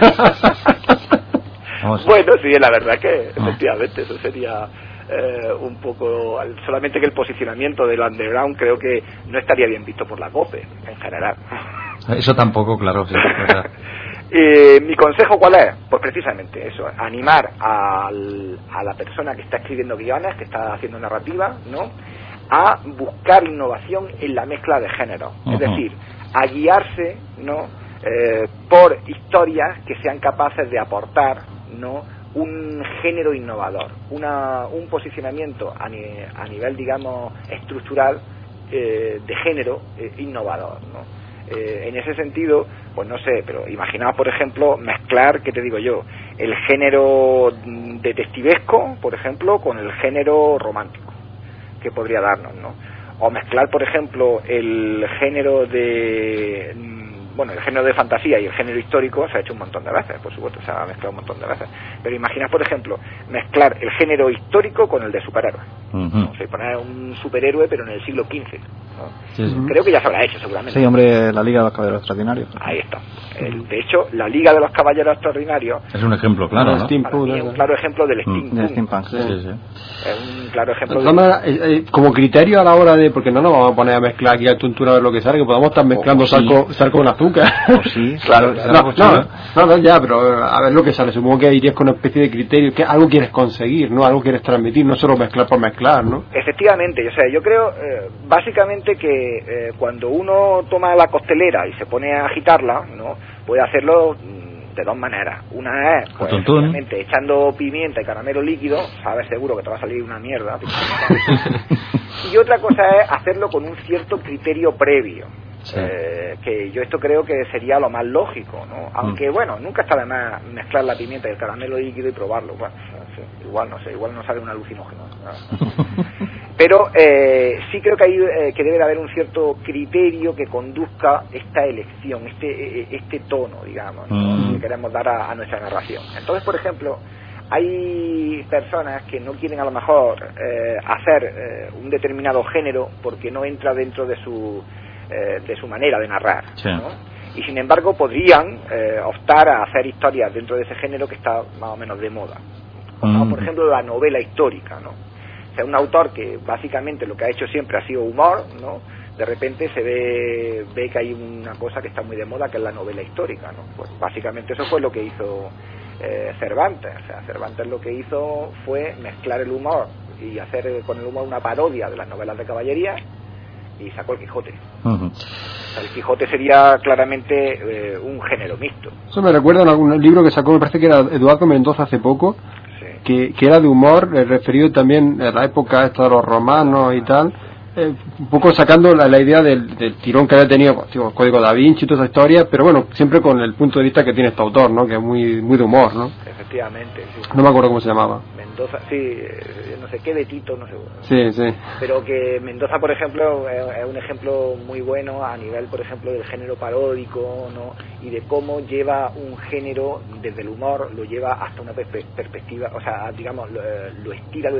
Bueno, sí, la verdad que efectivamente eso sería un poco, solamente que el posicionamiento del underground creo que no estaría bien visto por la COPE en general. Eso tampoco, claro, sí, mi consejo ¿cuál es? Pues precisamente eso, animar a la persona que está escribiendo guiones, que está haciendo narrativa, ¿no?, a buscar innovación en la mezcla de géneros, es decir, a guiarse, ¿no?, por historias que sean capaces de aportar, ¿no?, un género innovador, un posicionamiento a nivel, digamos, estructural de género innovador, ¿no? En ese sentido, pues no sé, pero imaginaos, por ejemplo, mezclar, ¿qué te digo yo?, el género detectivesco, por ejemplo, con el género romántico, que podría darnos, ¿no? O mezclar, por ejemplo, el género de fantasía y el género histórico se ha hecho un montón de veces, por supuesto, se ha mezclado un montón de veces. Pero imaginad, por ejemplo, mezclar el género histórico con el de superhéroes. ¿No? O sea, poner un superhéroe, pero en el siglo XV, ¿no? Sí. Creo que ya se habrá hecho, seguramente. Sí, hombre, la Liga de los Caballeros Extraordinarios. Ahí está. De hecho, la Liga de los Caballeros Extraordinarios es un ejemplo claro, ¿no? Es un claro ejemplo del steampunk. Sí. Es un claro ejemplo como criterio a la hora de, porque no nos vamos a poner a mezclar aquí a tontura a ver lo que sale, que podamos estar mezclando sal con azúcar. Sí, claro. No, ya, pero a ver lo que sale. Supongo que irías con una especie de criterio, que algo quieres conseguir, ¿no? Algo quieres transmitir, no solo mezclar por mezclar, ¿no? Efectivamente, o sea, yo creo básicamente que cuando uno toma la costelera y se pone a agitarla, ¿no?, puede hacerlo de dos maneras. Una es, pues, efectivamente, echando pimienta y caramelo líquido, sabes seguro que te va a salir una mierda. Y otra cosa es hacerlo con un cierto criterio previo, Sí. Que yo esto creo que sería lo más lógico, ¿no? Aunque bueno, nunca está de más mezclar la pimienta y el caramelo líquido y probarlo. Bueno, igual no sé, igual no sale un alucinógeno, ¿no? Pero sí creo que hay que debe de haber un cierto criterio que conduzca esta elección, este tono, digamos, ¿no? Que queremos dar a nuestra narración. Entonces, por ejemplo, hay personas que no quieren a lo mejor hacer un determinado género porque no entra dentro de su manera de narrar, sí, ¿no? Y sin embargo podrían optar a hacer historias dentro de ese género que está más o menos de moda, como por ejemplo la novela histórica, ¿no? O sea, un autor que básicamente lo que ha hecho siempre ha sido humor, ¿no? De repente se ve que hay una cosa que está muy de moda, que es la novela histórica, ¿no? Pues básicamente eso fue lo que hizo Cervantes. O sea, Cervantes lo que hizo fue mezclar el humor y hacer con el humor una parodia de las novelas de caballería, y sacó el Quijote. O sea, el Quijote sería claramente un género mixto. Eso me recuerda a algún libro que sacó, me parece que era Eduardo Mendoza hace poco, sí, que era de humor, referido también a la época esta de los romanos y tal, un poco sacando la idea del tirón que había tenido, tipo, Código Da Vinci y toda esa historia, pero bueno, siempre con el punto de vista que tiene este autor, ¿no? Que es muy de humor, ¿no? Efectivamente, sí. No me acuerdo cómo se llamaba. Mendoza, sí, no sé qué, de Tito, no sé. Sí, sí. Pero que Mendoza, por ejemplo, es un ejemplo muy bueno a nivel, por ejemplo, del género paródico, ¿no? Y de cómo lleva un género, desde el humor, lo lleva hasta una perspectiva, o sea, digamos, lo estira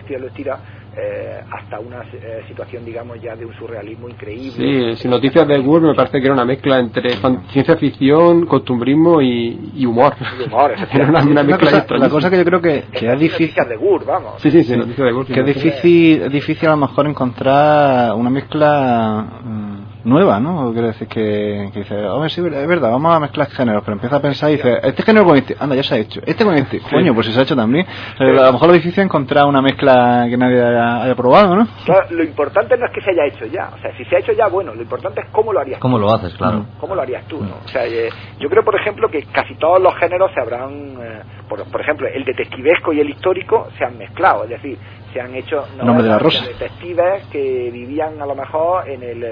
hasta una situación, digamos, ya de un surrealismo increíble. Sí, sin Noticias de Gur me parece que era una mezcla entre ciencia ficción, costumbrismo y humor. Y humor, era una mezcla. La cosa que yo creo que es difícil. Noticias de Gur, vamos. Sí, Noticias de Gur. Que es difícil a lo mejor encontrar una mezcla nueva, ¿no? Quiero decir que dice, hombre, sí, es verdad, vamos a mezclar géneros, pero empieza a pensar y dice, este género con este, anda, ya se ha hecho, este con este, coño, pues se ha hecho también. A lo mejor lo difícil es encontrar una mezcla que nadie haya probado, ¿no? Claro, lo importante no es que se haya hecho ya, o sea, si se ha hecho ya, bueno, lo importante es cómo lo harías. ¿Cómo lo haces, claro? ¿Cómo lo harías tú, no? O sea, yo creo, por ejemplo, que casi todos los géneros se habrán, por ejemplo, el detectivesco y el histórico se han mezclado, es decir, se han hecho Nombre de la Rosa, detectives que vivían a lo mejor en el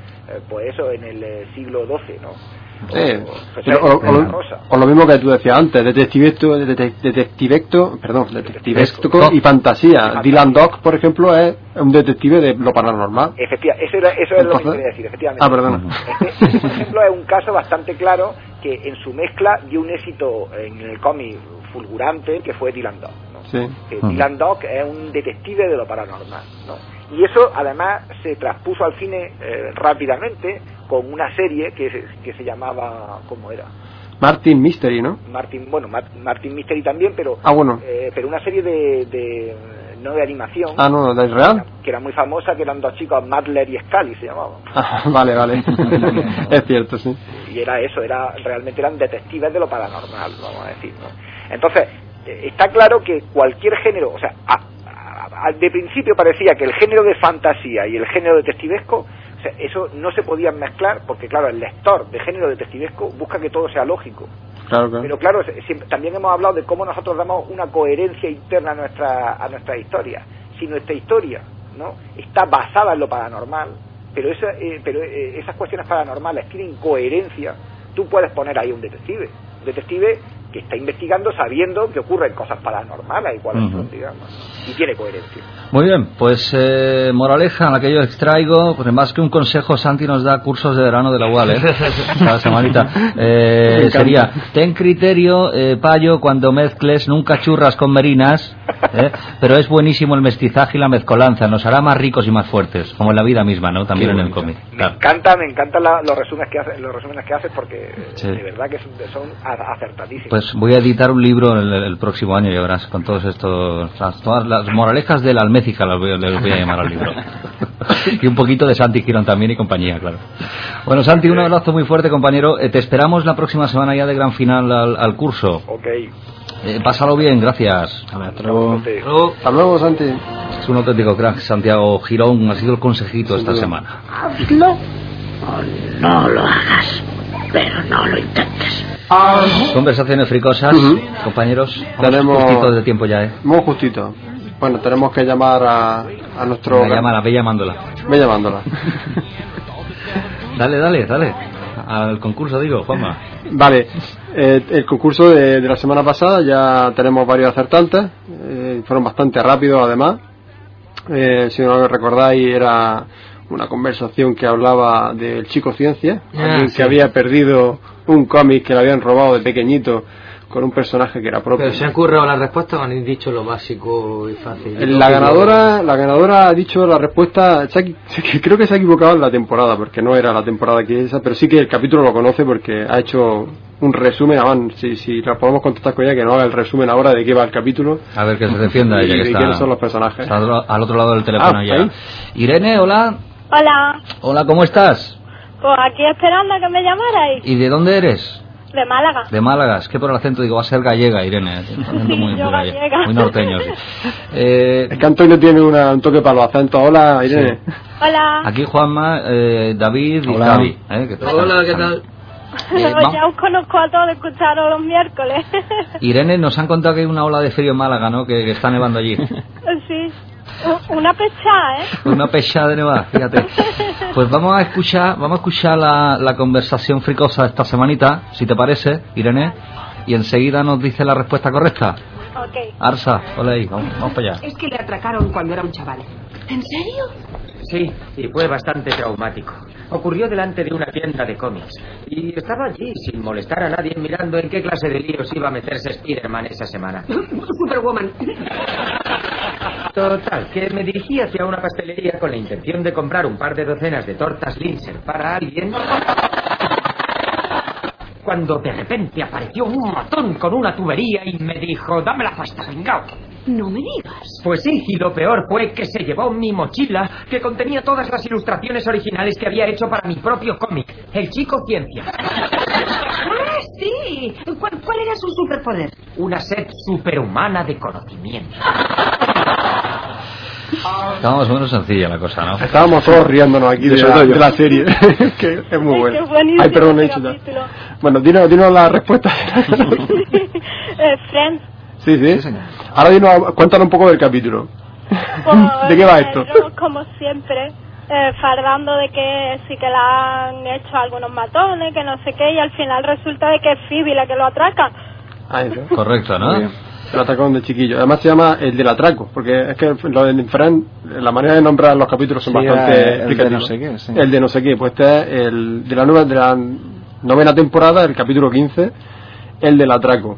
en el siglo XII, ¿no? O lo mismo que tú decías antes, detectivesco y fantasía. Dylan Dog, por ejemplo, es un detective de lo paranormal. Efectivamente, eso es lo que quería decir, efectivamente. Perdón. Este, por ejemplo, es un caso bastante claro que en su mezcla dio un éxito en el cómic fulgurante, que fue Dylan Dog, ¿no? Sí. Dylan Dog es un detective de lo paranormal, ¿no? Y eso además se traspuso al cine rápidamente con una serie que se llamaba, ¿cómo era? Martin Mystery, ¿no? Martin Mystery también, pero pero una serie no de animación. Ah, no, ¿de real? Que era muy famosa, que eran dos chicos, Madler y Scully se llamaban. Ah, vale. Es cierto, sí. Y era eso, realmente eran detectives de lo paranormal, vamos a decir, ¿no? Entonces, está claro que cualquier género, o sea, de principio parecía que el género de fantasía y el género detectivesco, o sea, eso no se podían mezclar, porque claro, el lector de género detectivesco busca que todo sea lógico. Claro. Pero claro, también hemos hablado de cómo nosotros damos una coherencia interna a nuestra historia. Si nuestra historia, ¿no?, está basada en lo paranormal, pero esas cuestiones paranormales tienen coherencia, tú puedes poner ahí un detective que está investigando sabiendo que ocurren cosas paranormales y cuáles son, digamos, y tiene coherencia. Muy bien, pues moraleja, la que yo extraigo, pues más que un consejo, Santi nos da cursos de verano de la UAL, cada semanita. Sería, ten criterio, payo, cuando mezcles, nunca churras con merinas, pero es buenísimo el mestizaje y la mezcolanza, nos hará más ricos y más fuertes, como en la vida misma, ¿no? También en el cómic. Claro. Me encantan los resúmenes que haces porque de verdad que son acertadísimos. Pues voy a editar un libro el próximo año, ya verás, con todas las moralejas de la almécica les voy a llamar al libro. Y un poquito de Santi Girón también y compañía, claro. Bueno, Santi, un abrazo muy fuerte, compañero. Te esperamos la próxima semana ya de gran final al curso. Ok. Pásalo bien, gracias. Hasta luego, Santi. Es un auténtico crack, Santiago Girón, ha sido el consejito esta semana. Hazlo o no lo hagas, pero no lo intentes. Conversaciones fricosas, compañeros. Tenemos justito de tiempo ya, muy justito. Bueno, tenemos que llamar a nuestro... Ve llamándola. Ve llamándola. Dale. Al concurso, digo, Juanma. Vale, el concurso de la semana pasada ya tenemos varios acertantes, fueron bastante rápidos además. Si no lo recordáis, era una conversación que hablaba del chico ciencia, alguien que había perdido un cómic que le habían robado de pequeñito con un personaje que era propio. Pero se han currado la respuesta o han dicho lo básico y fácil. La ganadora ha dicho la respuesta, creo que se ha equivocado en la temporada, porque no era la temporada que esa, pero sí que el capítulo lo conoce porque ha hecho un resumen. Si la podemos contactar con ella, que no haga el resumen ahora de qué va el capítulo. A ver, que se defienda ella, que está. ¿Quiénes son los personajes? Está al otro lado del teléfono ya. ¿Ahí? Irene, hola. Hola, ¿cómo estás? Pues aquí esperando a que me llamarais. ¿Y de dónde eres? De Málaga. De Málaga, es que por el acento digo, va a ser gallega, Irene. Muy norteño. Sí. Es que Antonio tiene un toque para los acentos. Hola, Irene. Sí. Hola. Aquí Juanma, David y Javi. Hola, ¿qué tal? Ya os conozco a todos, escucharos los miércoles. Irene, nos han contado que hay una ola de frío en Málaga, ¿no? Que está nevando allí. Sí. Una pechada, Una pechada de nevada, fíjate. Pues vamos a escuchar la conversación fricosa de esta semanita, si te parece, Irene, y enseguida nos dice la respuesta correcta. Ok. Arsa, hola ahí, vamos para allá. Es que le atracaron cuando era un chaval. ¿En serio? Sí, y fue bastante traumático. Ocurrió delante de una tienda de cómics. Y estaba allí, sin molestar a nadie, mirando en qué clase de líos iba a meterse Spider-Man esa semana. Superwoman. Total, que me dirigí hacia una pastelería con la intención de comprar un par de docenas de tortas Linser para alguien, cuando de repente apareció un matón con una tubería y me dijo: dame la pasta, pringao. No me digas. Pues sí, y lo peor fue que se llevó mi mochila, que contenía todas las ilustraciones originales que había hecho para mi propio cómic, El Chico Ciencia. ¡Ah, sí! ¿Cuál era su superpoder? Una sed superhumana de conocimiento. Estaba más o menos sencilla la cosa, ¿no? Estábamos todos riéndonos aquí de la serie, que es muy buena. Ay, perdón, he dicho ya. Bueno, dinos la respuesta. Friends. Sí. Ahora cuéntanos un poco del capítulo. ¿De qué va esto? Como siempre, fardando de que sí que la han hecho algunos matones, que no sé qué, y al final resulta de que es Phoebe la que lo atraca. Correcto, ¿no? El atracón de chiquillo. Además se llama el del atraco, porque es que lo de Friends, la manera de nombrar los capítulos son bastante explicativos. El de no sé qué, pues este es el de la novena temporada, el capítulo 15, el del atraco.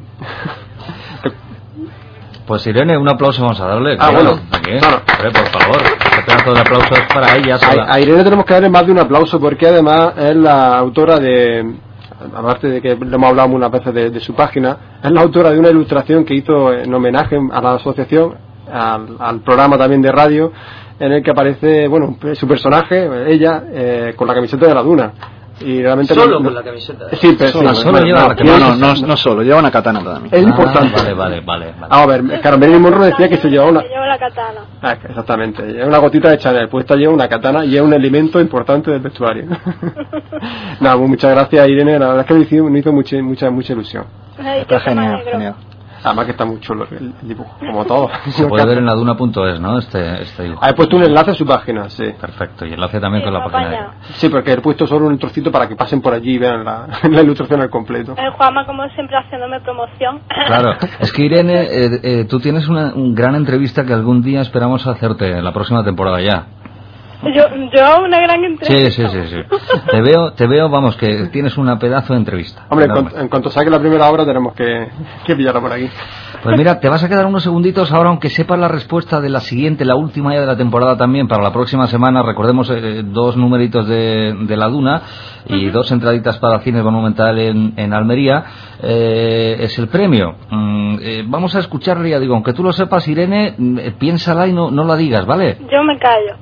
Pues Irene, un aplauso vamos a darle. Bueno. Aquí, por favor, este pedazo de aplauso es para ella sola. A Irene tenemos que darle más de un aplauso, porque además es la autora de, aparte de que le hemos hablado unas veces de su página, es la autora de una ilustración que hizo en homenaje a la asociación, al programa también de radio, en el que aparece, su personaje, ella, con la camiseta de la Duna. Y realmente con la camiseta. Sí, pero solo lleva la camiseta. No solo, lleva una katana también. Es importante. Vale. A ver, claro, Marilyn Monroe decía que se llevaba una... lleva la katana. Exactamente, es una gotita de Chanel, pues esta lleva una katana y es un elemento importante del vestuario. Nada, pues muchas gracias, Irene, la verdad es que me hizo mucha ilusión. Está genial. Además que está muy chulo el dibujo, como todo. Se puede ver en laduna.es, ¿no? Este dibujo. He puesto un enlace a su página, sí. Perfecto, y enlace también con la página de... Sí, porque he puesto solo un trocito para que pasen por allí y vean la ilustración al completo. Juanma, como siempre, haciéndome promoción. Claro, es que Irene, tú tienes una gran entrevista que algún día esperamos hacerte en la próxima temporada ya. Yo una gran entrevista. Sí. Te veo, vamos, que tienes una pedazo de entrevista. Hombre, en cuanto saque la primera obra tenemos que pillarla por aquí. Pues mira, te vas a quedar unos segunditos ahora, aunque sepas la respuesta de la siguiente, la última ya de la temporada también, para la próxima semana. Recordemos 2 numeritos de la Duna y 2 entraditas para Cine Monumental en Almería. Es el premio. Vamos a escucharle, ya digo, aunque tú lo sepas, Irene, piénsala y no la digas, ¿vale? Yo me callo.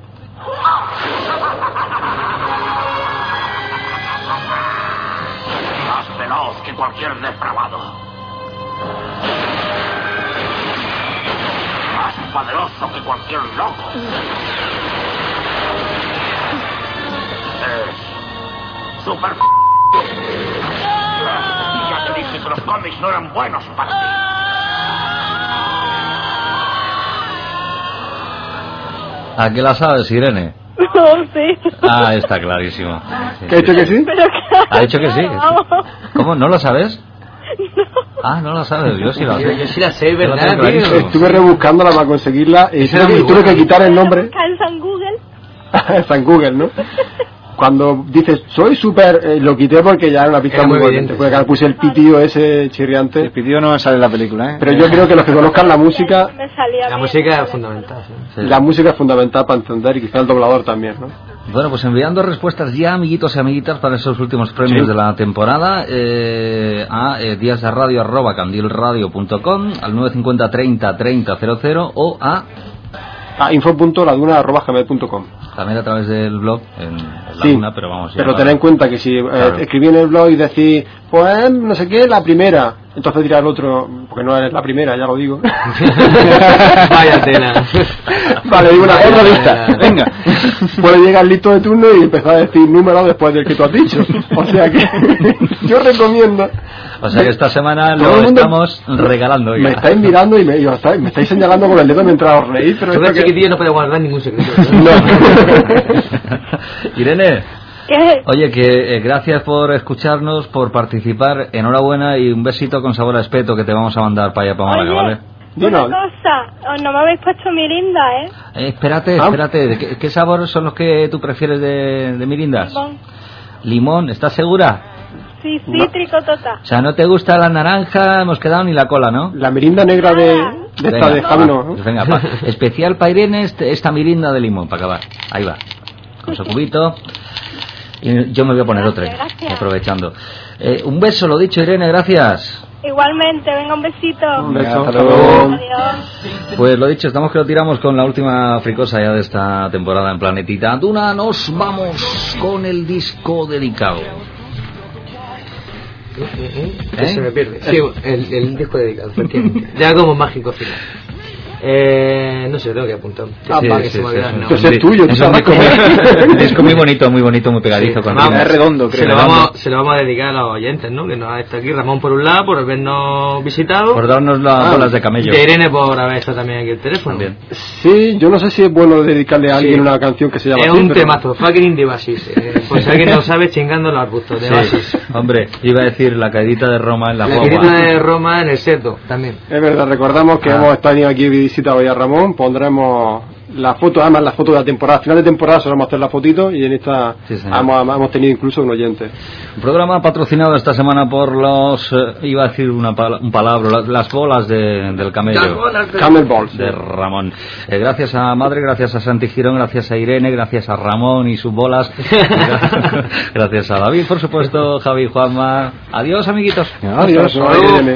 Más veloz que cualquier depravado. Más poderoso que cualquier loco. Es super... Ya te dije que los cómics no eran buenos para ti. ¿A qué la sabes, Irene? No, sí. Ah, está clarísimo. Sí. ¿Qué ha dicho que sí? Pero claro, ¿Ha dicho que sí? vamos. ¿Cómo? ¿No lo sabes? No. Ah, no lo sabes, yo sí lo sé. Yo sí la sé, ¿verdad? Estuve rebuscándola para conseguirla y tuve que quitar el nombre. En San Google. San Google, ¿no? Cuando dices soy súper, lo quité porque ya era una pista muy potente, porque acá puse el pitío ese chirriante. El pitío no sale en la película, ¿eh? Pero yo creo que los que conozcan la música, la música es fundamental, sí. La música es fundamental para entender, y quizá el doblador también, ¿no? Bueno, pues enviando respuestas ya, amiguitos y amiguitas, para esos últimos premios de la temporada, a díasderadio@candilradio.com, al 950 30 30 00 o a info.laduna@gmail.com. También a través del blog en la Duna, pero vamos. Pero ten en cuenta que si escribí en el blog y decís, pues no sé qué, la primera, entonces dirá el otro, porque no eres la primera, ya lo digo. Vaya tela. Vale, digo otra lista. Venga. Puede llegar listo de turno y empezar a decir números después del que tú has dicho. O sea que yo recomiendo. O sea que esta semana lo estamos regalando. Me estáis mirando y me estáis señalando con el dedo mientras os reís. Pero este chiquitillo no puede guardar ningún secreto. Irene. ¿Qué? Oye, que gracias por escucharnos, por participar, enhorabuena y un besito con sabor a espeto que te vamos a mandar para allá, para Málaga, ¿vale? Una cosa, no me habéis puesto mirinda, espérate, ¿Qué sabores son los que tú prefieres de mirindas? Limón, ¿estás segura? Sí, cítrico total. O sea, ¿no te gusta la naranja? Hemos quedado ni la cola, ¿no? La mirinda negra de esta de Javi, ¿no? Venga, especial para Irene esta mirinda de limón, para acabar. Ahí va, con su cubito. Y yo me voy a poner otra, aprovechando. Un beso, lo dicho, Irene, gracias. Igualmente, venga, un besito. Un beso, hasta luego. Adiós. Pues lo dicho, estamos que lo tiramos con la última fricosa ya de esta temporada en Planetita Duna. Nos vamos con el disco dedicado. Se me pierde. Sí, el disco dedicado, efectivamente. Ya como mágico final. No sé, tengo que apuntar. Entonces es tuyo, tú sabes cómo es. Un disco muy bonito, muy pegadizo. Es redondo, creo. Se lo vamos a dedicar a los oyentes, ¿no? Que nos está aquí. Ramón por un lado, por habernos visitado. Por darnos las bolas de camello. Y Irene por haber estado también aquí el teléfono. También. Sí, yo no sé si es bueno dedicarle a alguien una canción que se llama Es un temazo, Fucking de Basis. Pues si alguien no sabe, chingando los arbustos de Basis. Hombre, iba a decir la caidita de Roma en la guagua. La caidita de Roma en el seto, también. Es verdad, recordamos que hemos estado aquí visita hoy a Ramón, pondremos la foto, además la foto de la temporada, final de temporada solemos hacer la fotito y en esta hemos tenido incluso un oyente. Un programa patrocinado esta semana por los, iba a decir un palabra, las bolas del camello. Camel Balls. De Ramón. Gracias a Madre, gracias a Santi Girón, gracias a Irene, gracias a Ramón y sus bolas. Gracias a David, por supuesto, Javi, Juanma. Adiós, amiguitos. Adiós. Irene.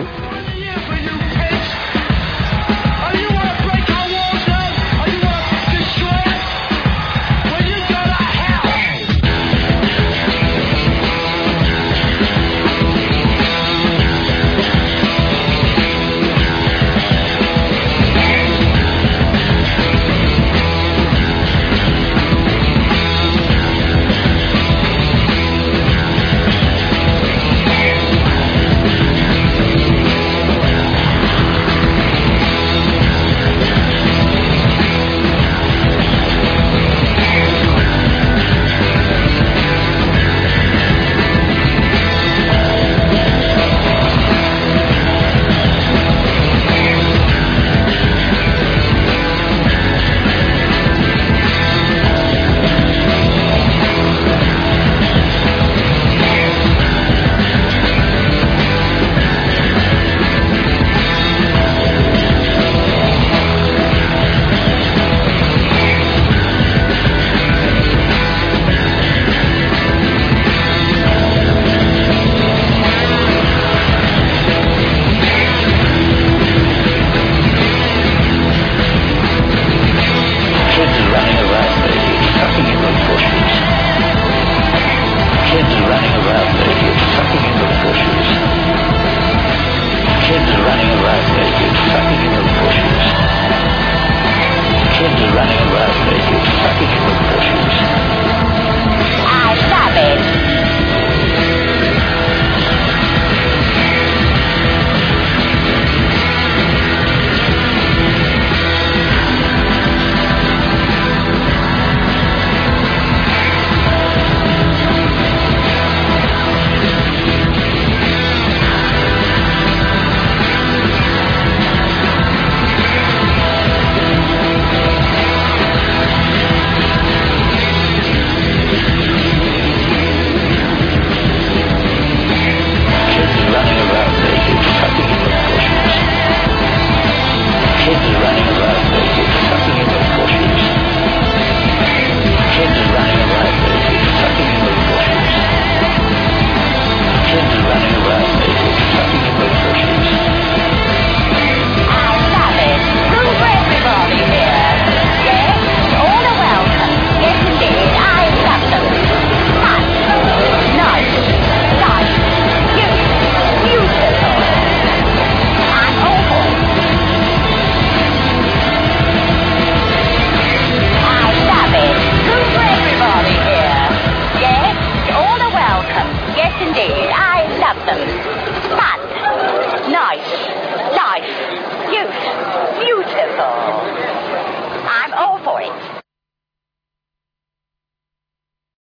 Kids are running around naked,